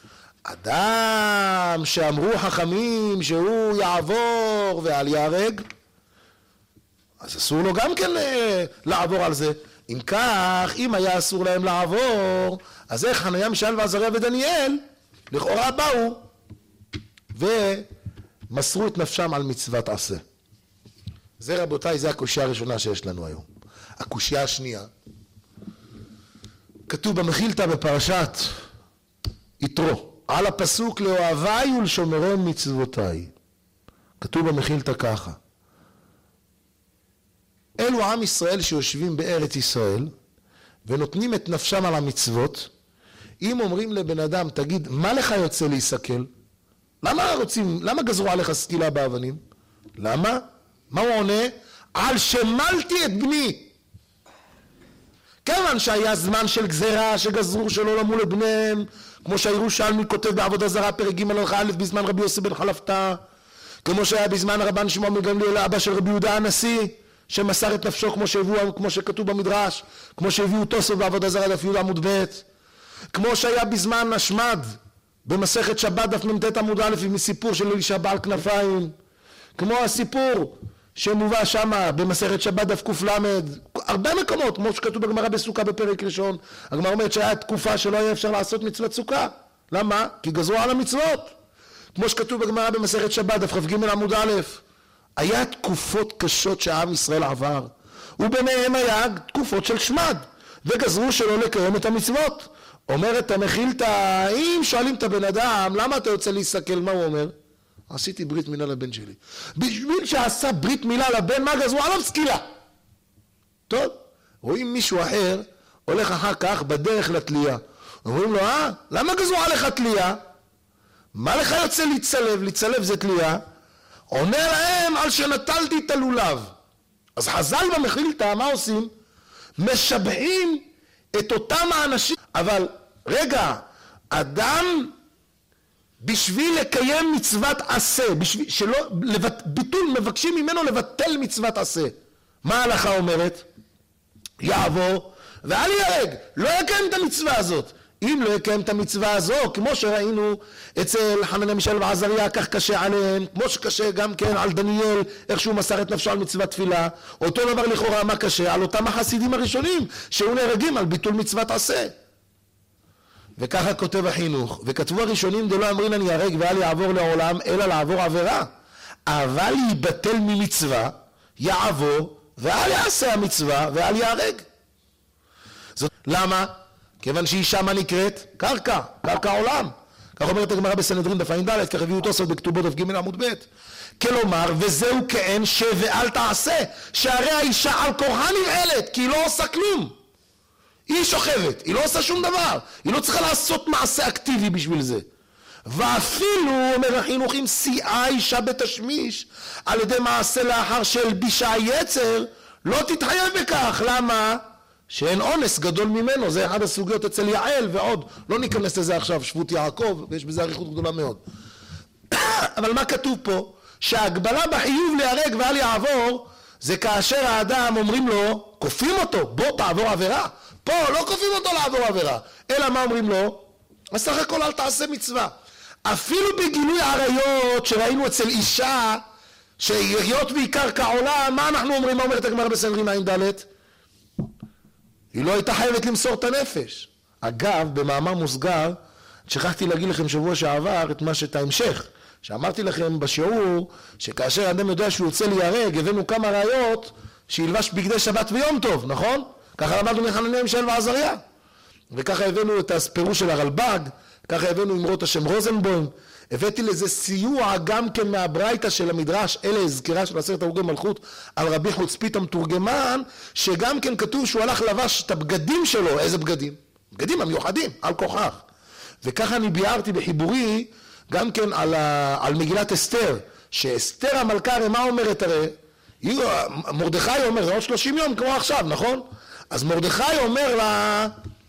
אדם שאמרו חכמים שהוא יעבור ואל יהרג, אז אסור לו גם כן לעבור על זה. אם כך, אם היה אסור להם לעבור, אז איך חניה, מישאל ועזריה ודניאל לכאורה באו ומסרו את נפשם על מצוות עשה. זה רבותיי, זה הקושיה הראשונה שיש לנו היום. הקושיה השנייה, כתוב במחילתא בפרשת יתרו, על הפסוק לאוהביי ולשומרם מצוותיי. כתוב במחילתא ככה, אלו עם ישראל שיושבים בארץ ישראל ונותנים את נפשם על המצוות. אם אומרים לבן אדם, תגיד, מה לך יוצא להיסכל? למה גזרו עליך סקילה באבנים? למה? מה הוא עונה? על שמלתי את בני. כיוון שהיה זמן של גזרה שגזרו שלא למול את בניהם, כמו שהירושלמי כותב בעבודה זרה פרק ג' הלכה א' בזמן רבי יוסי בן חלפתא, כמו שהיה בזמן רבן שמעון בן גמליאל אבא של רבי יהודה הנשיא, שמסר את נפשו כמו שכתוב במדרש, כמו שהביאו תוספות בעבודה זרה דף י' עמוד ב', כמו שהיה בזמן השמד במסכת שבת דף מ"ט עמוד א' עם סיפור של אלישע בעל כנפיים, כמו הסיפור שמובא שמה במסכת שבת דף ק"ל, הרבה מקומות, כמו שכתוב בגמרא בסוכה בפרק ראשון. הגמרא אומרת שהיה תקופה שלא היה אפשר לעשות מצוות סוכה. למה? כי גזרו על המצוות. כמו שכתוב בגמרא במסכת שבת דף כ"ג עמוד א', היה תקופות קשות שהעם ישראל עבר, וביניהם היה תקופות של שמד, וגזרו שלא לקיים את המצוות. אומרת המחילתא, אם שואלים את הבן אדם, למה אתה יוצא להסתכל? מה הוא אומר? עשיתי ברית מילה לבן שלי. בשביל שעשה ברית מילה לבן, מה גזרו עליו? סקילה. טוב, רואים מישהו אחר, הולך אחר כך בדרך לתלייה. אומרים לו, למה גזרו עליך תלייה? מה לך יוצא להצלב? להצלב זה תלייה. עונה להם על שנטלתי את הלולב. אז חז"ל במחילתא, מה עושים? משבחים את אותם האנשים. אבל רגע, אדם בשביל לקיים מצוות עשה, ביטול מבקשים ממנו לבטל מצוות עשה. מה ההלכה אומרת? יעבור ואל יהרג, לא יקיים את המצווה הזאת. אם לא יקיים את המצווה הזו, כמו שראינו אצל חנניה מישאל ועזריה, כך קשה עליהם, כמו שקשה גם כן על דניאל, איך שהוא מסר את נפשו על מצוות תפילה, אותו דבר לכאורה מה קשה על אותם החסידים הראשונים, שהיו נהרגים על ביטול מצוות עשה. וככה כותב החינוך, וכתבו הראשונים דלא אמרינן יהרג ואל יעבור לעולם, אלא לעבור עבירה. אבל ייבטל ממצווה, יעבור, ואל יעשה המצווה, ואל יהרג. זאת למה? כיוון שהיא שמה נקראת קרקע, קרקע עולם. כך אומרת הגמרא בסנהדרין דף ע"ד, כך הביאו תוספות בכתובות דף ג' עמוד ב'. כלומר, וזהו כעין ואל תעשה, שהרי האישה על כורחה נבעלת, כי היא לא עושה כלום. היא שוכבת, היא לא עושה שום דבר, היא לא צריכה לעשות מעשה אקטיבי בשביל זה. ואפילו, אומר החינוך, אם סייעה אישה בתשמיש, על ידי מעשה לאחר שהלבישה היצר, לא תתחייב בכך. למה? שאין אונס גדול ממנו, זה אחד הסוגיות אצל יעל ועוד, לא ניכנס לזה עכשיו, שבות יעקב, ויש בזה עריכות גדולה מאוד. אבל מה כתוב פה? שההגבלה בחיוב להיהרג ואל יעבור, זה כאשר האדם אומרים לו, כופים אותו, בוא תעבור עבירה. פה לא כופים אותו לעבור עבירה, אלא מה אומרים לו? אז סך הכל אל תעשה מצווה. אפילו בגילוי עריות שראינו אצל אישה, שהיות בעיקר כעולה, מה אנחנו אומרים? מה אומרת הגמרא בסנהדרין ע"ד? היא לא הייתה חייבת למסור את הנפש. אגב, במאמר מוסגר, שכחתי להגיד לכם שבוע שעבר את ההמשך, שאמרתי לכם בשיעור, שכאשר אדם יודע שהוא יוצא להיהרג, הבאנו כמה ראיות שילבש בגדי שבת ויום טוב, נכון? ככה למדנו מחנניה מישאל ועזריה. וככה הבאנו את הפירוש של הרלב"ג, ככה הבאנו אמרות השם רוזנבוים, הבאתי לזה סיוע גם כן מהברייתא של המדרש, אלה הזכירה של 10 הרוגי מלכות על רבי חוצפית המתורגמן, שגם כן כתוב שהוא הלך לבש את הבגדים שלו. איזה בגדים? בגדים המיוחדים, על כוכך. וככה אני ביארתי בחיבורי גם כן על מגילת אסתר, שאסתר המלכה הרי מה אומרת? הרי מרדכי אומר, זה עוד 30 יום כמו עכשיו, נכון? אז מרדכי אומר לה,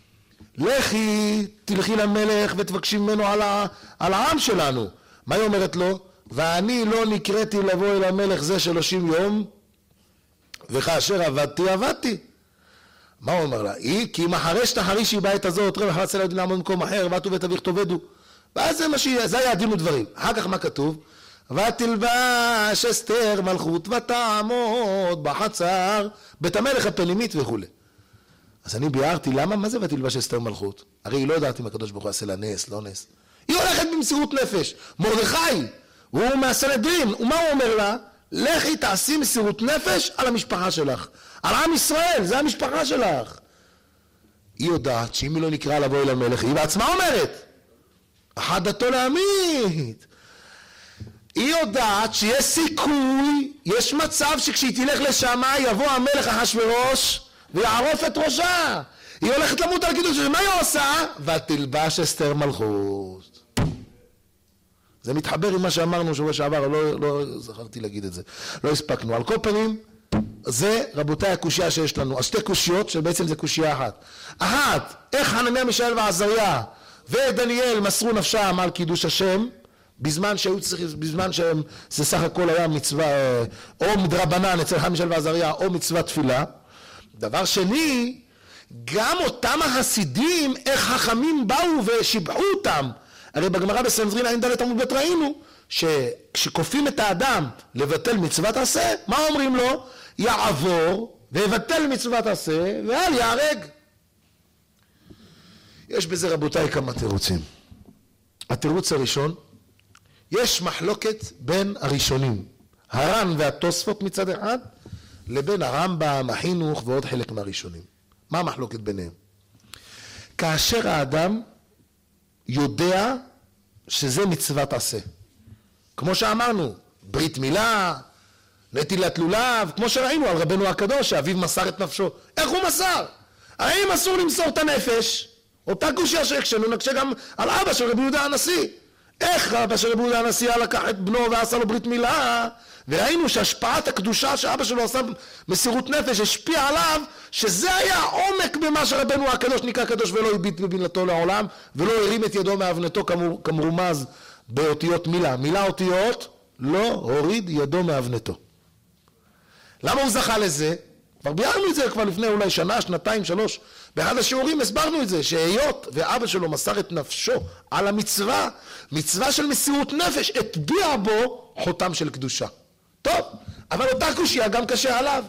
לכי תלכי למלך ותבקשי ממנו על העם שלנו. מה היא אומרת לו? ואני לא נקראתי לבוא אל המלך זה 30 יום, וכאשר עבדתי. מה הוא אומר לה? כי אם אחרי שתחרישי בעת הזאת, רב אחר צלע יודעים לעמוד במקום אחר, ועטו ותביך תאבדו. ואז זה היה דין ודברים. אחר כך מה כתוב? ותלבש אסתר מלכות ותעמוד בחצר בית המלך הפנימית וכו'. אז אני ביארתי, למה? מה זה ותלבש אסתר מלכות? הרי היא לא יודעת אם הקדוש ברוך הוא יעשה לה נס, לא נס. היא הולכת במסירות נפש. מרדכי, הוא מהסנהדרין, ומה הוא אומר לה? לכי תעשי מסירות נפש על המשפחה שלך. על עם ישראל, זה המשפחה שלך. היא יודעת שאם היא לא נקרא לבוא אל המלך, היא בעצמה אומרת, אחת דתו להמית. היא יודעת שיש סיכוי, יש מצב שכשהיא תלך לשם יבוא המלך אחשוורוש ויערוף את ראשה. היא הולכת למות על קידוש, מה היא עושה? ותלבש אסתר מלכות. זה מתחבר עם מה שאמרנו שבוע שעבר, לא זכרתי להגיד את זה, לא הספקנו. על כל פנים, זה רבותיי הקושיה שיש לנו, אז שתי קושיות שבעצם זה קושיה אחת. אחת, איך חנניה מישאל ועזריה ודניאל מסרו נפשם על קידוש השם, בזמן שהם, זה סך הכל היה מצווה, או מדרבנן אצל חנניה מישאל ועזריה, או מצווה תפילה. דבר שני, גם אותם החסידים, איך חכמים באו ושיבחו אותם. הרי בגמרא בסנהדרין ע"ד עמוד ב' ראינו, שכשכופים את האדם לבטל מצוות עשה, מה אומרים לו? יעבור ויבטל מצוות עשה ואל יהרג. יש בזה רבותיי כמה תירוצים. התירוץ הראשון, יש מחלוקת בין הראשונים, הר"ן והתוספות מצד אחד, לבין הרמב"ם, החינוך ועוד חלק מהראשונים. מה המחלוקת ביניהם? כאשר האדם יודע שזה מצוות עשה, כמו שאמרנו, ברית מילה, נטילת לולב, כמו שראינו על רבנו הקדוש, שאביו מסר את נפשו. איך הוא מסר? האם אסור למסור את הנפש? אותה קושיה שהקשנו נקשה גם על אבא של רבי יהודה הנשיא. איך אבא של רבי יהודה הנשיא לקח את בנו ועשה לו ברית מילה? וראינו שהשפעת הקדושה שאבא שלו עשה מסירות נפש השפיע עליו, שזה היה עומק במה שרבנו הקדוש נקרא קדוש ולא הביט בבינתו לעולם, ולא הרים את ידו מאבנתו כמרומז באותיות מילה. מילה אותיות, לא הוריד ידו מאבנתו. למה הוא זכה לזה? כבר ביארנו את זה כבר לפני אולי שנה, שנתיים, 3. באחד השיעורים הסברנו את זה, שהיות ואבא שלו מסר את נפשו על המצווה, מצווה של מסירות נפש, הטביע בו חותם של קדושה. טוב, אבל אותה קושיה גם קשה עליו.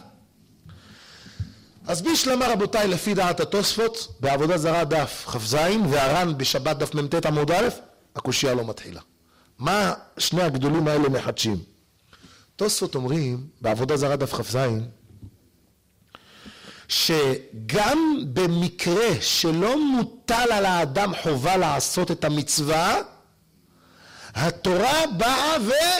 אז בישלמה רבותיי, לפי דעת התוספות, בעבודה זרה דף כ"ז, והר"ן בשבת דף מ"ט עמוד א', הקושיה לא מתחילה. מה שני הגדולים האלה מחדשים? תוספות אומרים, בעבודה זרה דף כ"ז, שגם במקרה שלא מוטל על האדם חובה לעשות את המצווה, התורה באה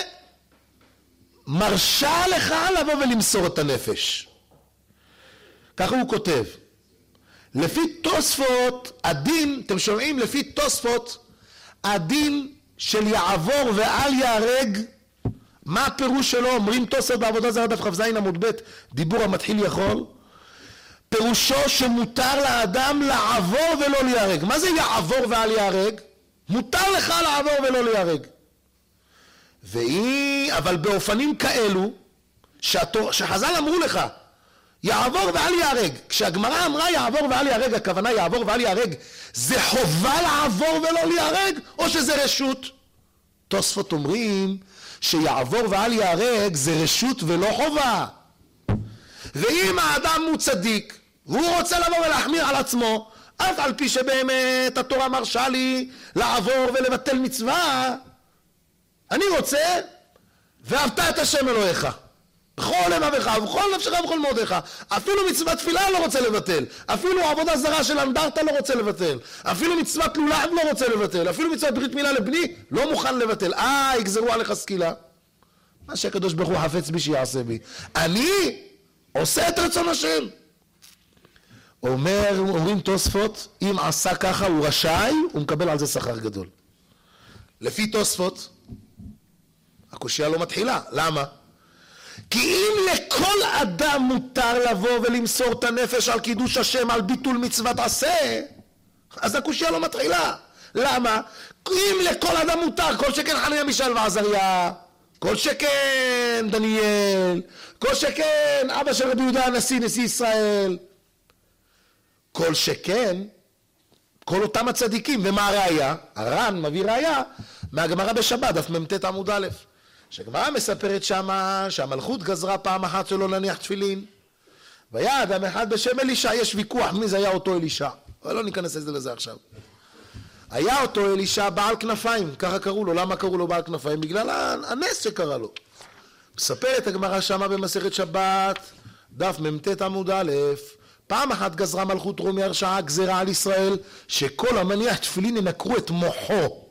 ומרשה לך לבוא ולמסור את הנפש. ככה הוא כותב. לפי תוספות, הדין, אתם שומעים? לפי תוספות, הדין של יעבור ואל יהרג, מה הפירוש שלו? אומרים תוספות בעבודה זרה דף כ"ז עמוד ב', דיבור המתחיל יכול. פירושו שמותר לאדם לעבור ולא להיהרג. מה זה יעבור ואל יהרג? מותר לך לעבור ולא להיהרג. אבל באופנים כאלו, שחז"ל אמרו לך, יעבור ואל יהרג. כשהגמרא אמרה יעבור ואל יהרג, הכוונה יעבור ואל יהרג, זה חובה לעבור ולא להיהרג, או שזה רשות? תוספות אומרים שיעבור ואל יהרג זה רשות ולא חובה. ואם האדם הוא צדיק, והוא רוצה לבוא ולהחמיר על עצמו, אף על פי שבאמת התורה מרשה לי לעבור ולבטל מצווה, אני רוצה, ואהבת את השם אלוהיך בכל לבבך ובכל נפשך ובכל מאודך. אפילו מצוות תפילה לא רוצה לבטל, אפילו עבודה זרה של אנדרטה לא רוצה לבטל, אפילו מצוות לולב לא רוצה לבטל, אפילו מצוות ברית מילה לבני לא מוכן לבטל. יגזרו עליך סקילה. מה שהקדוש ברוך הוא חפץ בי שיעשה בי, אני עושה את רצון השם. אומרים תוספות, אם עשה ככה הוא רשאי, הוא מקבל על זה שכר גדול. לפי תוספות הקושיה לא מתחילה. למה? כי אם לכל אדם מותר לבוא ולמסור את הנפש על קידוש השם, על ביטול מצוות עשה, אז הקושיה לא מתחילה. למה? אם לכל אדם מותר, כל שכן חנניה מישאל ועזריה, כל שכן דניאל, כל שכן אבא של רבי יהודה הנשיא, נשיא ישראל, כל שכן כל אותם הצדיקים. ומה הראיה? הר"ן מביא ראיה מהגמרא בשבת, דף מ"ט עמוד א', שהגמרא מספרת שמה שהמלכות גזרה פעם אחת שלא להניח תפילין, והיה אדם אחד בשם אלישע. יש ויכוח מי זה היה אותו אלישע, אבל לא ניכנס לזה עכשיו. היה אותו אלישע בעל כנפיים, ככה קראו לו. למה קראו לו בעל כנפיים? בגלל הנס שקרה לו. מספרת הגמרא שמה במסכת שבת, דף מ"ט עמוד א', פעם אחת גזרה מלכות רומי הרשעה גזרה על ישראל שכל המניח תפילין ינקרו את מוחו.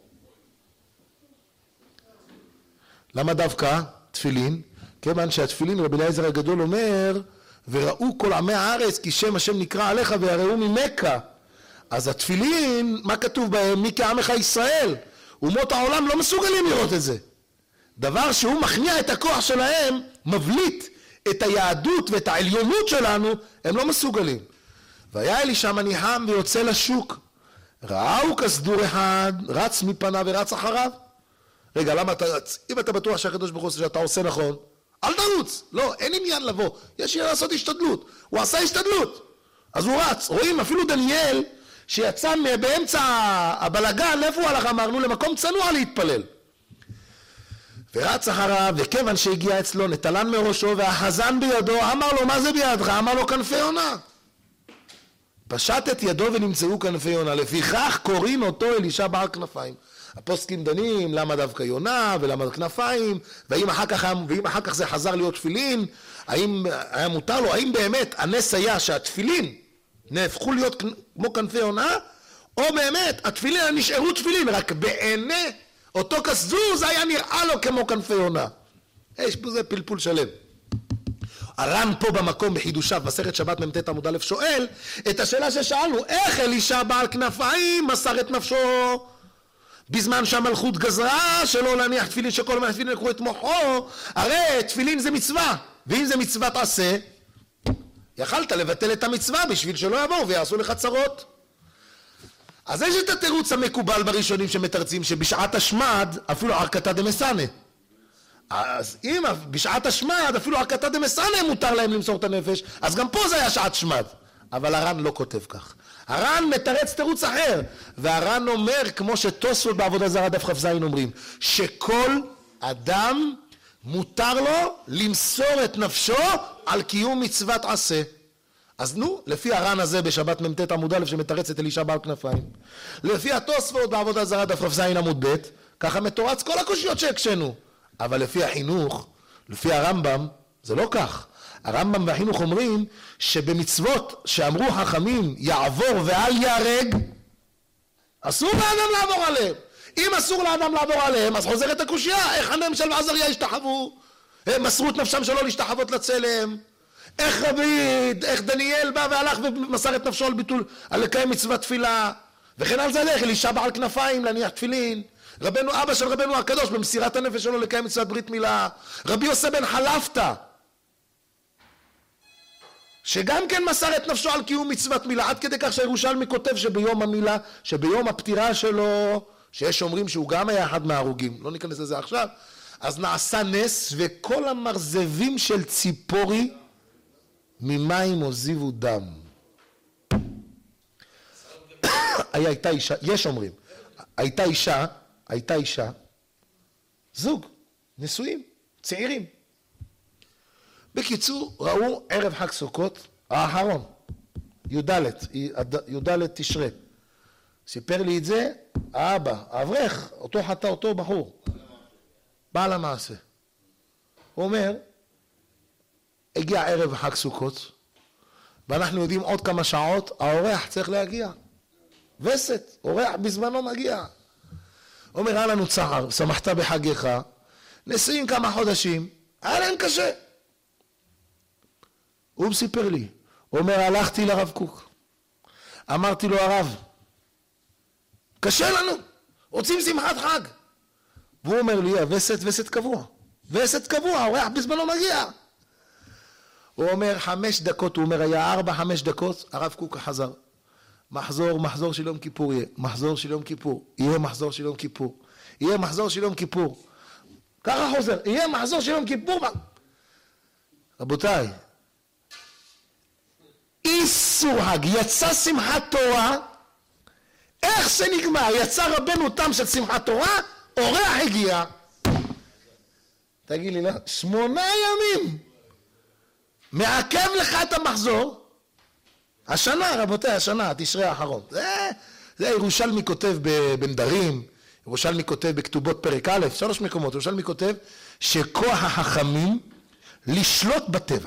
למה דווקא תפילין? כיוון שהתפילין, רבי אליעזר הגדול אומר, וראו כל עמי הארץ כי שם השם נקרא עליך ויראו ממכה. אז התפילין, מה כתוב בהם? מי כעמך ישראל? אומות העולם לא מסוגלים לראות את זה. דבר שהוא מכניע את הכוח שלהם, מבליט את היהדות ואת העליונות שלנו, הם לא מסוגלים. והיה אלישע מניחם ויוצא לשוק, ראו כסדור אחד, רץ מפניו ורץ אחריו. רגע, למה אתה רץ? אם אתה בטוח שהקדוש ברוך הוא שאתה עושה נכון, אל תרוץ. לא, אין עניין לבוא, יש עניין לעשות השתדלות. הוא עשה השתדלות, אז הוא רץ. רואים אפילו דניאל שיצא באמצע הבלגן, איפה הוא הלך? אמרנו למקום צנוע להתפלל, ורץ אחריו, וכיוון שהגיע אצלו נטלן מראשו והחזן בידו, אמר לו מה זה בידך? אמר לו כנפי יונה. פשט את ידו ונמצאו כנפי יונה, לפיכך קוראים אותו אלישע בעל כנפיים. הפוסקים דנים למה דווקא יונה ולמה כנפיים, ואם אחר כך זה חזר להיות תפילין, האם היה מותר לו, האם באמת הנס היה שהתפילין נהפכו להיות כמו כנפי יונה, או באמת התפילין נשארו תפילין, רק בעיני אותו כסדור זה היה נראה לו כמו כנפי יונה. יש פה זה פלפול שלם. הר"ן פה במקום בחידושיו מסכת שבת מ"ט עמוד א' שואל את השאלה ששאלנו, איך אלישע בעל כנפיים מסר את נפשו בזמן שהמלכות גזרה שלא להניח תפילין, שכל מניח תפילין יקרו את מוחו? הרי תפילין זה מצווה, ואם זה מצוות עשה, יכלת לבטל את המצווה בשביל שלא יבואו ויעשו לך צרות. אז יש את התירוץ המקובל בראשונים שמתרצים שבשעת השמד אפילו ערכתא דמסנא. אז אם בשעת השמד אפילו ערכתא דמסנא מותר להם למסור את הנפש, אז גם פה זה היה שעת שמד. אבל הר"ן לא כותב כך. הר"ן מתרץ תירוץ אחר, והר"ן אומר, כמו שתוספות בעבודה זרה דף כ"ז אומרים, שכל אדם מותר לו למסור את נפשו על קיום מצוות עשה. אז נו, לפי הר"ן הזה בשבת מ"ט עמוד א' שמתרץ את אלישע בעל כנפיים, לפי התוספות בעבודה זרה דף כ"ז עמוד ב', ככה מתורץ כל הקושיות שהקשנו. אבל לפי החינוך, לפי הרמב"ם, זה לא כך. הרמב"ם והחינוך אומרים שבמצוות שאמרו חכמים יעבור ואל יהרג, אסור לאדם לעבור עליהם. אם אסור לאדם לעבור עליהם, אז חוזרת הקושיה, איך חנניה מישאל ועזריה השתחוו? הם מסרו את נפשם שלא להשתחוות לצלם. איך דניאל בא והלך ומסר את נפשו על ביטול, על לקיים מצוות תפילה, וכן על זה הלך אלישע בעל כנפיים להניח תפילין. רבנו, אבא של רבנו הקדוש במסירת הנפש שלו לקיים מצוות ברית מילה. רבי יוסף בן חלפתא שגם כן מסר את נפשו על קיום מצוות מילה, עד כדי כך שהירושלמי כותב שביום המילה, שביום הפטירה שלו, שיש אומרים שהוא גם היה אחד מההרוגים, לא ניכנס לזה עכשיו, אז נעשה נס, וכל המרזבים של ציפורי ממים הוזיבו דם. הייתה אישה, יש אומרים, הייתה אישה, זוג, נשואים, צעירים. בקיצור, ראו ערב חג סוכות האחרון, י"ד תשרה. סיפר לי את זה האבא, האברך, אותו חטא, אותו בחור, בעל המעשה. הוא אומר, הגיע ערב חג סוכות, ואנחנו יודעים עוד כמה שעות, האורח צריך להגיע. וסת, אורח בזמנו מגיע. הוא אומר, היה לנו צער, שמחת בחגיך, נשואים כמה חודשים, היה להם קשה. הוא סיפר לי, הוא אומר, הלכתי לרב קוק, אמרתי לו, הרב, קשה לנו, רוצים שמחת חג. והוא אומר לי, וסת קבוע, וסת קבוע, האורח בזמנו מגיע. הוא אומר 5 דקות, הוא אומר היה 4-5 דקות, הרב קוק חזר. מחזור של יום כיפור יהיה, מחזור של יום כיפור, יהיה מחזור של יום כיפור, יהיה מחזור של יום כיפור. ככה חוזר, יהיה מחזור של יום כיפור. רבותיי, איסור חג, יצא שמחת תורה, איך שנגמר, יצא רבנו תם של שמחת תורה, אורח הגיע. תגיד לי, 8 ימים. מעכב לך את המחזור, השנה רבותיי, השנה, תשרי האחרון. זה ירושלמי כותב בנדרים, ירושלמי כותב בכתובות פרק א', 3 מקומות, ירושלמי כותב שכוח החכמים לשלוט בטבע.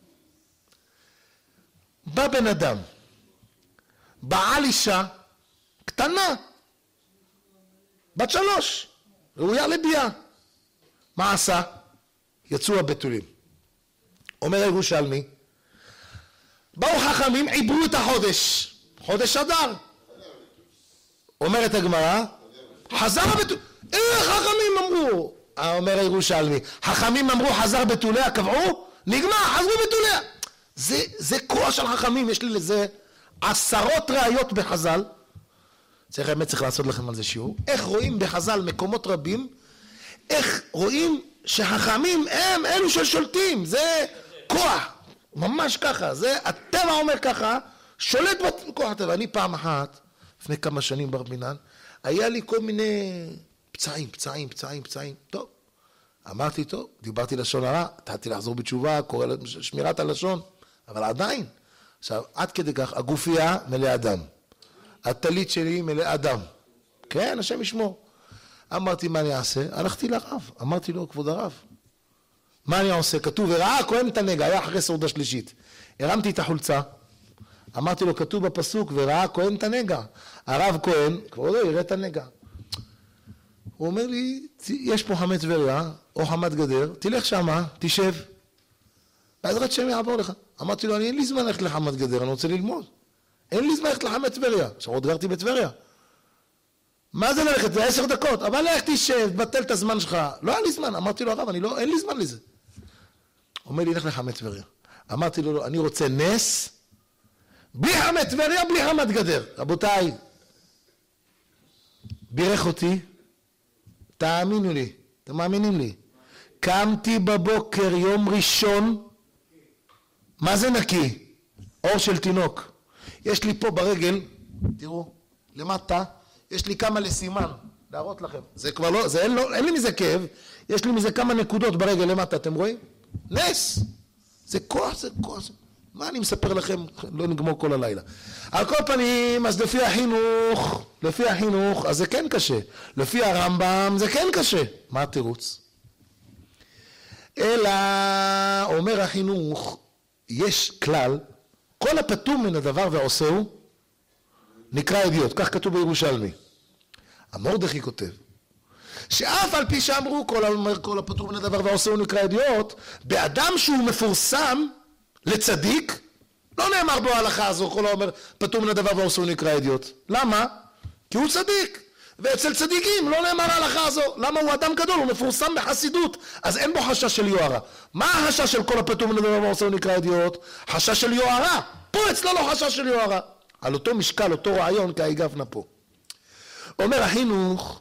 בא בן אדם, בעל אישה קטנה, בת 3, ראויה לביאה. מה עשה? יצאו הבתולים. אומר הירושלמי, באו חכמים, עיברו את החודש, חודש אדר. אומרת הגמרא, חזר הבתול, איך חכמים אמרו? אומר הירושלמי, חכמים אמרו חזר בתוליה, קבעו, נגמר, חזרו בתוליה. זה כוח של חכמים, יש לי לזה 10 ראיות בחז"ל. צריך לעשות לכם על זה שיעור. איך רואים בחז"ל מקומות רבים, איך רואים שחכמים הם אלו ששולטים, זה כוח, ממש ככה, זה הטבע אומר ככה, שולט בכוח הטבע. אני פעם אחת, לפני כמה שנים בר מינן, היה לי כל מיני פצעים, טוב, אמרתי טוב, דיברתי לשון הרע, התחלתי לחזור בתשובה, קורא שמירת הלשון, אבל עדיין, עכשיו, עד כדי כך, הגופייה מלא אדם, הטלית שלי מלא אדם, כן, השם ישמור. אמרתי מה אני אעשה? הלכתי לרב, אמרתי לו, כבוד הרב, מה אני עושה? כתוב, וראה הכהן את הנגע, היה אחרי סעודה שלישית. הרמתי את החולצה, אמרתי לו, כתוב בפסוק, וראה הכהן את הנגע. הרב כהן, כבודו, יראה את הנגע. הוא אומר לי, יש פה חמת טבריה, או חמת גדר, תלך שמה, תשב. בעזרת שם יעבור לך. אמרתי לו, אין לי זמן ללכת לחמת גדר, אני רוצה ללמוד. אין לי זמן ללכת לחמת טבריה. עכשיו עוד גרתי בטבריה. מה זה ללכת? זה 10 דקות. אבל לך תשב, תבטל את הזמן שלך. לא היה לי זמן. אמרתי לו, הרב, אין לי זמן לזה. אומר לי, לך לחמת טבריה. אמרתי לו, אני רוצה נס, בלי חמת טבריה, בלי חמת גדר. רבותיי, בירך אותי, תאמינו לי, אתם מאמינים לי. קמתי בבוקר, יום ראשון, מה זה נקי? אור של תינוק. יש לי פה ברגל, תראו, למטה, יש לי כמה לסימן, להראות לכם. זה כבר לא, אין לי מזה כאב, יש לי מזה כמה נקודות ברגל למטה, אתם רואים? נס! זה כוח. מה אני מספר לכם? לא נגמור כל הלילה. על כל פנים, אז לפי החינוך, אז זה כן קשה. לפי הרמב"ם, זה כן קשה. מה התירוץ? אלא, אומר החינוך, יש כלל, כל הפטור מן הדבר ועושהו, נקרא אדיוט, כך כתוב בירושלמי. המורדכי כותב, שאף על פי שאמרו כל הפטור מן הדבר ועושהו נקרא אדיוט, באדם שהוא מפורסם לצדיק, לא נאמר בו ההלכה הזו, כל האומר פטור מן הדבר ועושהו נקרא אדיוט. למה? כי הוא צדיק. ואצל צדיקים לא נאמר ההלכה הזו. למה? הוא אדם גדול, הוא מפורסם בחסידות, אז אין בו חשש של יוהרה. מה החשש של כל הפטור מן הדבר ועושה ונקרא ידיעות? חשש של יוהרה. פה אצלו לא חשש של יוהרה. על אותו משקל, אותו רעיון, כהיגבנה פה. אומר החינוך,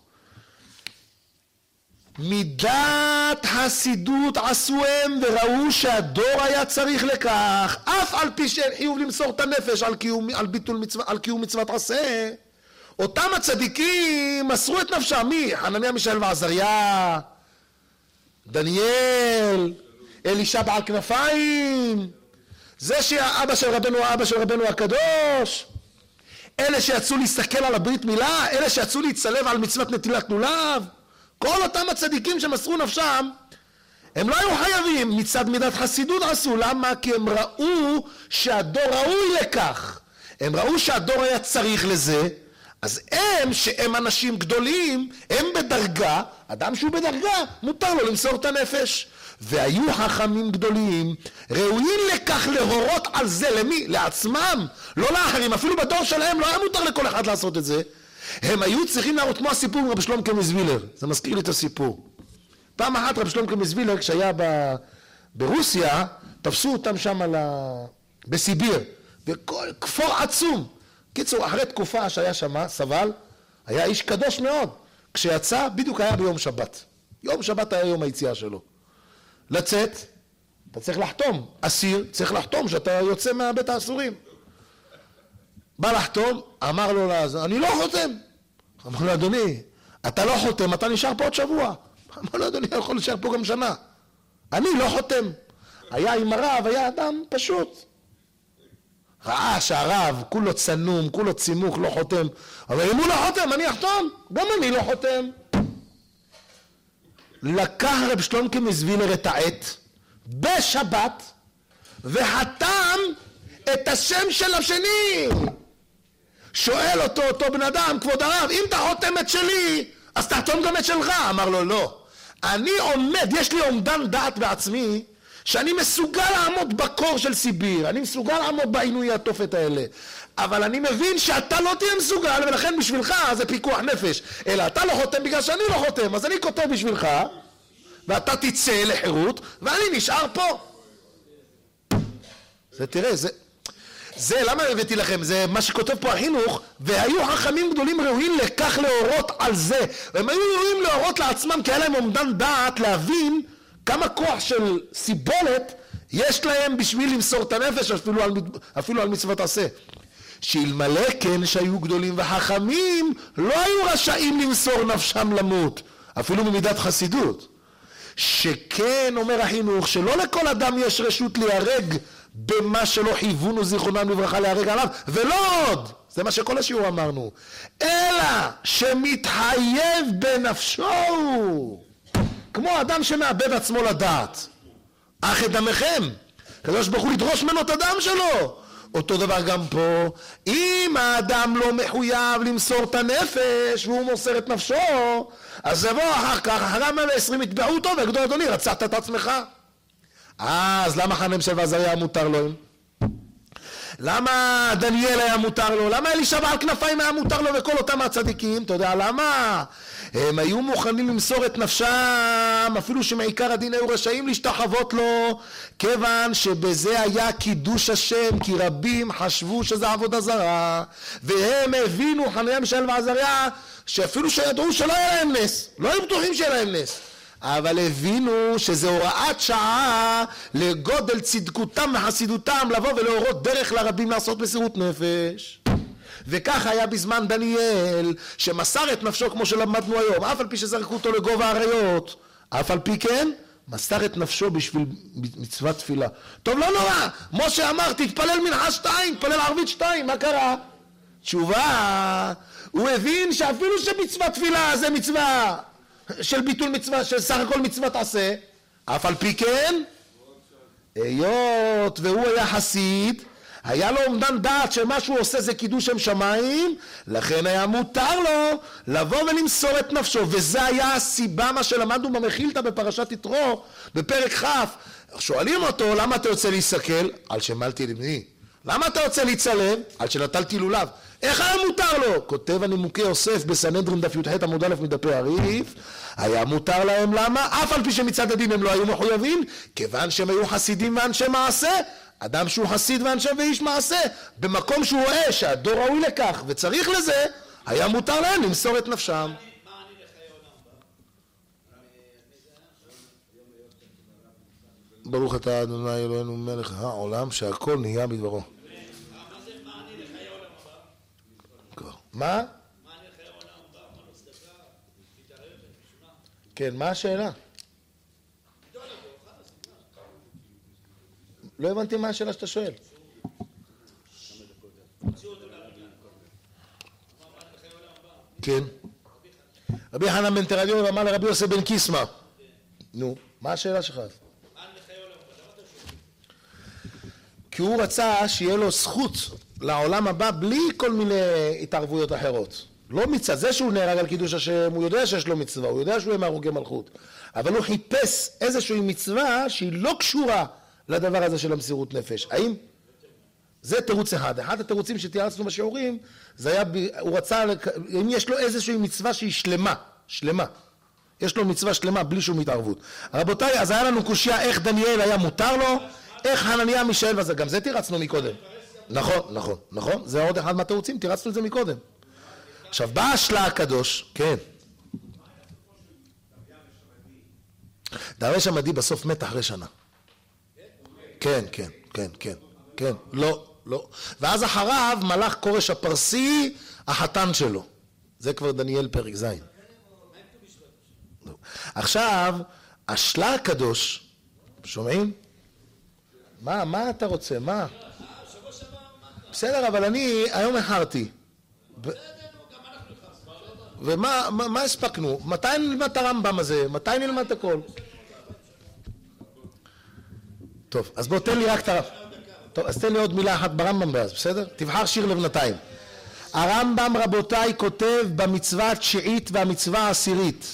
מידת חסידות עשו הם וראו שהדור היה צריך לכך, אף על פי שאין חיוב למסור את הנפש על קיום מצוות עשה. אותם הצדיקים מסרו את נפשם. מי? חנניה, מישאל ועזריה, דניאל, אלישע בעל כנפיים, זה שהאבא של רבנו הקדוש, אלה שיצאו להסתכל על הברית מילה, אלה שיצאו להצטלב על מצוות נטילת לולב. כל אותם הצדיקים שמסרו נפשם, הם לא היו חייבים, מצד מידת חסידות עשו. למה? כי הם ראו שהדור ראוי לכך, הם ראו שהדור היה צריך לזה. אז הם, שהם אנשים גדולים, הם בדרגה, אדם שהוא בדרגה, מותר לו למסור את הנפש. והיו חכמים גדולים, ראויים לכך להורות על זה. למי? לעצמם, לא לאחרים. אפילו בדור שלהם לא היה מותר לכל אחד לעשות את זה. הם היו צריכים להראות, כמו הסיפור עם רב שלומקה מזווילר. זה מזכיר לי את הסיפור. פעם אחת רב שלומקה מזווילר, כשהיה ברוסיה, תפסו אותם שם בסיביר, וכפור עצום. קיצור, אחרי תקופה שהיה שם, סבל, היה איש קדוש מאוד. כשיצא, בדיוק היה ביום שבת. יום שבת היה יום היציאה שלו. לצאת, אתה צריך לחתום. אסיר צריך לחתום שאתה יוצא מהבית האסורים. בא לחתום, אמר לו, אני לא חותם. אמר לו, אדוני, אתה לא חותם, אתה נשאר פה עוד שבוע. אמר לו, אדוני, אני יכול להישאר פה גם שנה. אני לא חותם. היה עם הרב, היה אדם פשוט. ראה שהרב, כולו צנום, כולו צימוך, לא חותם. אבל אם הוא לא חותם, אני אחתום. גם אני לא חותם. לקח רב שלומקה מזווילר את העט בשבת וחתם את השם של השני. שואל אותו בן אדם, כבוד הרב, אם אתה חותם את שלי, אז תחתום גם את שלך. אמר לו, לא. אני עומד, יש לי עומדן דעת בעצמי, שאני מסוגל לעמוד בקור של סיביר, אני מסוגל לעמוד בעינוי התופת האלה, אבל אני מבין שאתה לא תהיה מסוגל, ולכן בשבילך זה פיקוח נפש. אלא אתה לא חותם בגלל שאני לא חותם, אז אני כותב בשבילך, ואתה תצא לחירות, ואני נשאר פה. זה תראה, זה למה הבאתי לכם? זה מה שכותב פה החינוך, והיו חכמים גדולים ראויים לכך להורות על זה. והם היו ראויים להורות לעצמם, כי היה להם עומדן דעת להבין כמה כוח של סיבולת יש להם בשביל למסור את הנפש, אפילו על מצוות עשה. שאלמלא כן שהיו גדולים וחכמים, לא היו רשאים למסור נפשם למות, אפילו ממידת חסידות. שכן, אומר החינוך, שלא לכל אדם יש רשות להיהרג במה שלא חייבונו זיכרונם לברכה להיהרג עליו, ולא עוד, זה מה שכל השיעור אמרנו, אלא שמתחייב בנפשו, כמו אדם שמאבד עצמו לדעת. אך את דמכם, הקדוש ברוך הוא לדרוש ממנו את הדם שלו. אותו דבר גם פה, אם האדם לא מחויב למסור את הנפש והוא מוסר את נפשו, אז יבוא אחר כך, אחרי 120 יתבעו אותו ויגידו, אדוני, רצחת את עצמך. אז למה חנניה ועזריה היה מותר לו? למה דניאל היה מותר לו? למה אלישע בעל כנפיים היה מותר לו? וכל אותם הצדיקים, אתה יודע למה? הם היו מוכנים למסור את נפשם, אפילו שמעיקר הדין היו רשאים להשתחוות לו, כיוון שבזה היה קידוש השם, כי רבים חשבו שזה עבודה זרה, והם הבינו, חנניה מישאל ועזריה, שאפילו שידעו שלא היה להם נס, לא היו בטוחים שיהיה להם נס, אבל הבינו שזה הוראת שעה לגודל צדקותם וחסידותם, לבוא ולהורות דרך לרבים לעשות מסירות נפש. וכך היה בזמן דניאל, שמסר את נפשו כמו שלמדנו היום, אף על פי שזרקו אותו לגובה האריות, אף על פי כן מסר את נפשו בשביל מצוות תפילה. טוב, לא נורא, משה אמר תתפלל מנחה 2, תתפלל ערבית 2, מה קרה? תשובה, הוא הבין שאפילו שמצוות תפילה זה מצווה של ביטול מצווה, של סך הכל מצוות עשה, אף על פי כן, היות והוא היה חסיד, היה לו עומדן דעת שמה שהוא עושה זה קידוש שם שמיים, לכן היה מותר לו לבוא ולמסור את נפשו, וזה היה הסיבה מה שלמדנו במחילתא בפרשת יתרו בפרק כ'. שואלים אותו, למה אתה יוצא להסתכל? על שמלתי לבני, למה אתה רוצה להצלם? עד שנטלתי לולב. איך היה מותר לו? כותב הנימוקי יוסף בסנהדרין דף י"ח עמוד א' מדפי הריף, היה מותר להם למה? אף על פי שמצד הדין הם לא היו מחויבים, כיוון שהם היו חסידים ואנשי מעשה. אדם שהוא חסיד ואנשי ואיש מעשה, במקום שהוא רואה שהדור ראוי לכך וצריך לזה, היה מותר להם למסור את נפשם. ברוך אתה אדוני אלוהינו מלך העולם שהכל נהיה בדברו. מה? כן, מה השאלה? לא הבנתי מה השאלה שאתה שואל. כן. רבי חנן בן תרדיון אמר לרבי יוסף בן קיסמא. נו, מה השאלה שלך? כי הוא רצה שיהיה לו זכות לעולם הבא בלי כל מיני התערבויות אחרות. לא מצווה, זה שהוא נהרג על קידוש השם, הוא יודע שיש לו מצווה, הוא יודע שהוא יהיה מהרוגי מלכות. אבל הוא חיפש איזושהי מצווה שהיא לא קשורה לדבר הזה של המסירות נפש. האם? זה תירוץ אחד. אחד התירוצים שתיארצנו בשיעורים, זה היה, הוא רצה, אם יש לו איזושהי מצווה שהיא שלמה. יש לו מצווה שלמה בלי שום התערבות. רבותיי, אז היה לנו קושיה איך דניאל היה מותר לו, איך חנניה מישאל וזה, גם זה תירצנו מקודם. נכון. זה עוד אחד מהתירוצים, תירצנו את זה מקודם. עכשיו, בא השלה הקדוש, כן. דרש המדי בסוף מת אחרי שנה. כן. לא. ואז אחריו מלאך כורש הפרסי, החתן שלו. זה כבר דניאל פרק ז'. עכשיו, השלה הקדוש, שומעים? מה אתה רוצה? מה? בסדר, אבל אני היום החרתי. ומה הספקנו? מתי נלמד את הרמב"ם הזה? מתי נלמד את הכל? טוב, אז בוא תן לי רק את הרמב"ם. טוב, אז תן לי עוד מילה אחת ברמב"ם באז, בסדר? תבחר שיר לבנתיים. הרמב"ם רבותיי כותב במצווה התשיעית והמצווה העשירית.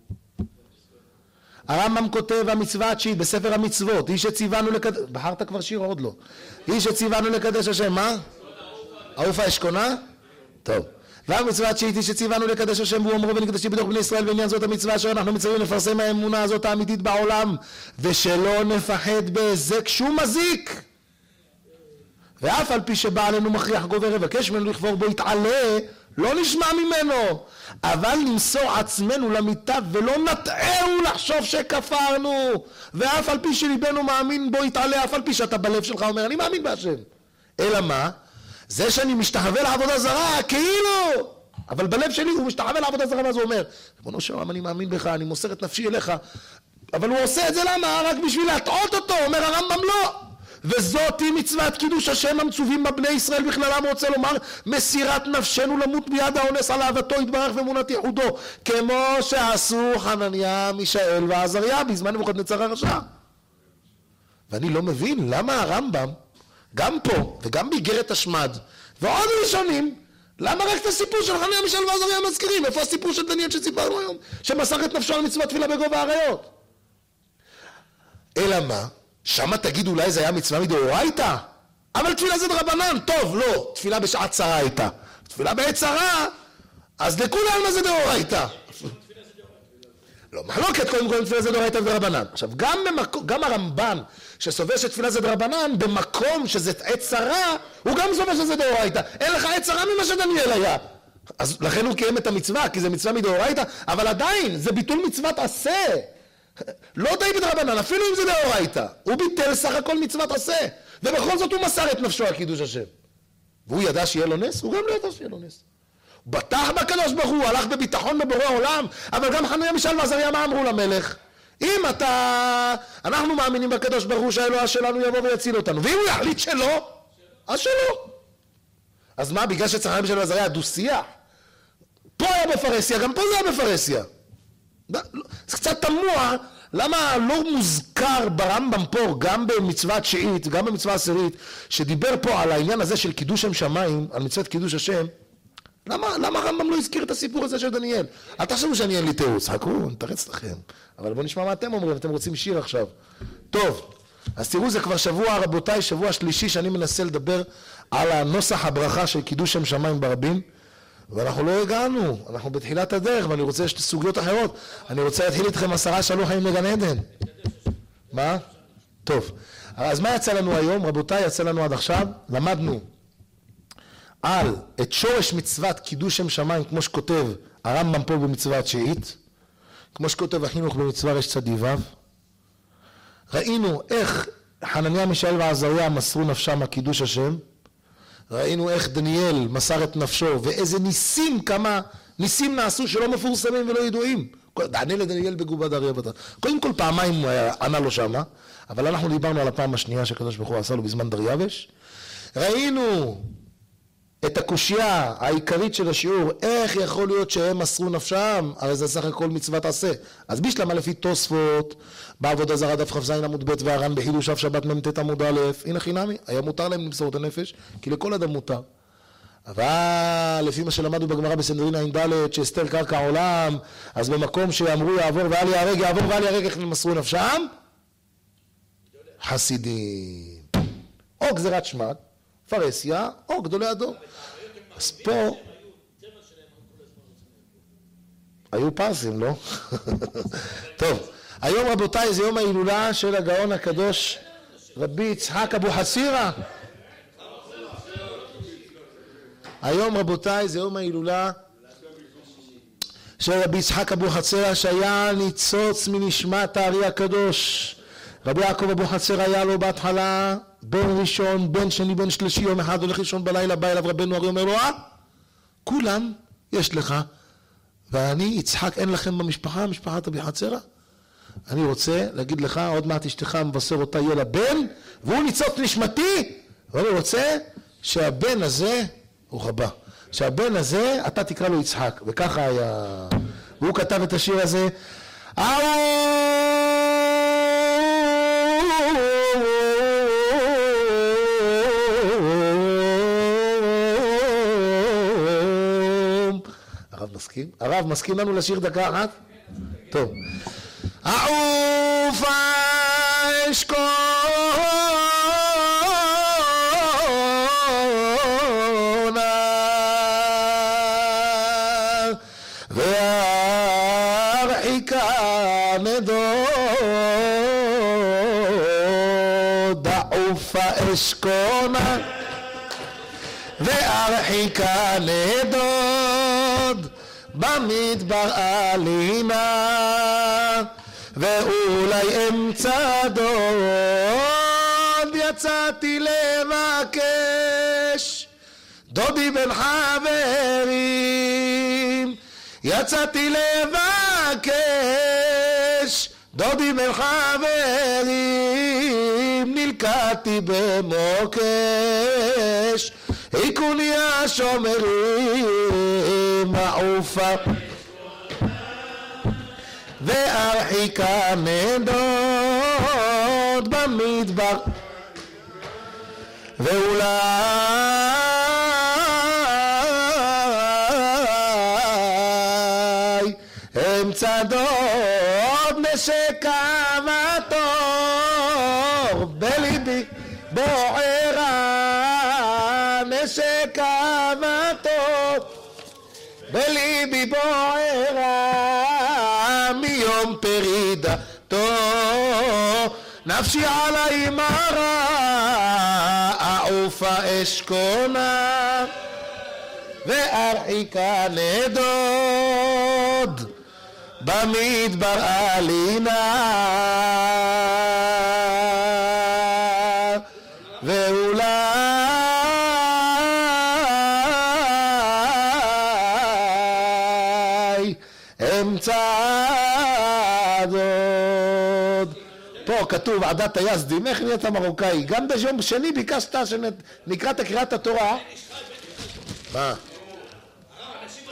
הרמב"ם כותב במצווה התשיעית בספר המצוות, איש שציוונו לקדש, בחרת כבר שיר או עוד לא? איש שציוונו לקדש השם, מה? אהופה אשכונה? טוב. והמצווה התשיעית היא שציוונו לקדש השם והוא אמרו ונקדשי בתוך בני ישראל, בעניין זאת המצווה אשר אנחנו מצווים לפרסם האמונה הזאת האמיתית בעולם, ושלא נפחד בהיזק שום מזיק. ואף על פי שבא עלינו מכריח גובר ובקש ממנו לכפור בו יתעלה, לא נשמע ממנו, אבל נמסור עצמנו למיטה ולא נטעהו לחשוב שכפרנו, ואף על פי שליבנו מאמין בו יתעלה, אף על פי שאתה בלב שלך אומר אני מאמין בהשם. אלא מה? זה שאני משתחווה לעבודה זרה כאילו, אבל בלב שלי הוא משתחווה לעבודה זרה, ואז הוא אומר ריבונו של עולם אני מאמין בך, אני מוסר את נפשי אליך, אבל הוא עושה את זה למה? רק בשביל להטעות אותו. אומר הרמב"ם לא, וזאת היא מצוות קידוש השם המצווים בבני ישראל בכללם, רוצה לומר מסירת נפשנו למות ביד האונס על אהבתו יתברך ואמונת ייחודו, כמו שעשו חנניה מישאל ועזריה בזמן נבוכדנצר הרשע. ואני לא מבין למה הרמב"ם גם פה וגם באיגרת השמד ועוד ראשונים, למה רק את הסיפור של חנניה מישאל ועזריה מזכירים? איפה הסיפור של דניאל שסיפרנו היום שמסר את נפשו על מצוות תפילה בגובה האריות? אלא מה? שמה תגיד אולי זה היה מצווה מדאורייתא, אבל תפילה זה דרבנן. טוב, לא, תפילה בשעת צרה הייתה, תפילה בעת צרה, אז לכולם מה זה דאורייתא. לא, מחלוקת קודם כל תפילה זה דאורייתא ודרבנן. עכשיו, גם הרמב"ן שסובר שתפילה זה דרבנן, במקום שזה עת צרה, הוא גם סובר שזה דאורייתא. אין לך עת צרה ממה שדניאל היה. אז לכן הוא קיים את המצווה, כי זה מצווה מדאורייתא, אבל עדיין, זה ביטול מצוות עשה. לא די בדרבנן, אפילו אם זה דאורייתא, הוא ביטל סך הכל מצוות עשה, ובכל זאת הוא מסר את נפשו על קידוש השם. והוא ידע שיהיה לו נס? הוא גם לא ידע שיהיה לו נס. הוא בטח בקדוש ברוך הוא, הלך בביטחון בבורא עולם, אבל גם חנניה מישאל ועזריה מה אמרו למלך? אם אנחנו מאמינים בקדוש ברוך הוא שהאלוה שלנו יבוא ויציל אותנו, ואם הוא יחליט שלא, אז שלא. אז מה, בגלל שחנניה מישאל ועזריה דו-שיח? פה היה בפרהסיה, גם פה זה היה בפרהסיה. זה קצת תמוה, למה לא מוזכר ברמב"ם פה, גם במצווה התשיעית, גם במצווה העשירית, שדיבר פה על העניין הזה של קידוש שם שמיים, על מצוות קידוש השם, למה הרמב"ם לא הזכיר את הסיפור הזה של דניאל? אל תחשבו שאני אין לי תירוץ, חכו, נתרץ לכם. אבל בואו נשמע מה אתם אומרים, אתם רוצים שיר עכשיו. טוב, אז תראו, זה כבר שבוע, רבותיי, שבוע שלישי שאני מנסה לדבר על הנוסח הברכה של קידוש שם שמיים ברבים, ואנחנו לא הגענו, אנחנו בתחילת הדרך, ואני רוצה, יש סוגיות אחרות. אני רוצה להתחיל איתכם 10 שעלו חיים לגן עדן. מה? טוב. אז מה יצא לנו היום? רבותיי, יצא לנו עד עכשיו, למדנו על את שורש מצוות קידוש שם שמיים, כמו שכותב הרמב"ם פה במצווה התשיעית, כמו שכותב החינוך במצווה רצ"ו. ראינו איך חנניה, מישאל ועזריה מסרו נפשם הקידוש השם, ראינו איך דניאל מסר את נפשו, ואיזה ניסים, כמה ניסים נעשו שלא מפורסמים ולא ידועים. דענה לדניאל בגובה דריה בתר. קודם כל פעמיים הוא ענה לו שמה, אבל אנחנו דיברנו על הפעם השנייה שהקדוש ברוך הוא עשה לו בזמן דריווש. ראינו את הקושיה העיקרית של השיעור, איך יכול להיות שהם מסרו נפשם, הרי זה סך הכל מצוות עשה. אז בשלמה לפי תוספות, בעבודה זרה דף כ"ז עמוד ב' והר"ן בחידוש אף שבת מ"ט עמוד א', הנה חינמי, היה מותר להם למסור את הנפש, כי לכל אדם מותר. אבל לפי מה שלמדנו בגמרא בסנהדרין ע"ד, שאסתר קרקע עולם, אז במקום שאמרו יעבור ואל יהרג, יעבור ואל יהרג, איך הם מסרו נפשם? חסידים. או גזירת שמד, פרסיה, או גדולי הדור. אז פה היו פרסים, לא? טוב, היום רבותיי זה יום ההילולה של הגאון הקדוש רבי יצחק אבוחצירא. היום רבותיי זה יום ההילולה של רבי יצחק אבוחצירא, שהיה ניצוץ מנשמת הארי הקדוש. רבי יעקב אבוחצירא היה לו בהתחלה בן ראשון, בן שני, בן שלישי, יום אחד הולך לישון בלילה, בא אליו רבנו ארי, אומר לו, כולם יש לך, ואני יצחק אין לכם במשפחה, משפחת אבוחצירא. אני רוצה להגיד לך, עוד מעט אשתך מבשר אותה יהיה לה בן, והוא ניצוץ נשמתי, ואני רוצה שהבן הזה, הוא רבה, שהבן הזה אתה תקרא לו יצחק. וככה היה, והוא כתב את השיר הזה, הרב מסכים לנו לשיר דקה אחת? טוב. אהוב אשכונה והרחיקה נדוד, אהוב אשכונה והרחיקה נדוד במדבר עלינה, ואולי אמצע דוד יצאתי לבקש, דודי בן חברים יצאתי לבקש, דודי בן חברים נלקעתי במוקש, היכוני השומרים מעופה והרחיקה נדוד במדבר, ואולי אמצע דוד נשק המטור, בליבי בוערה נשק המטור, בליבי בוערה מיום פרידתו, נפשי עלי מרה אעופה אשכונה והרחיקה נדוד במדבר עלינה, ואולי אמצע דוד. פה כתוב עדת היזדים, איך נהיית מרוקאי? גם ביום שני ביקשת שנקרא את קריאת התורה. מה?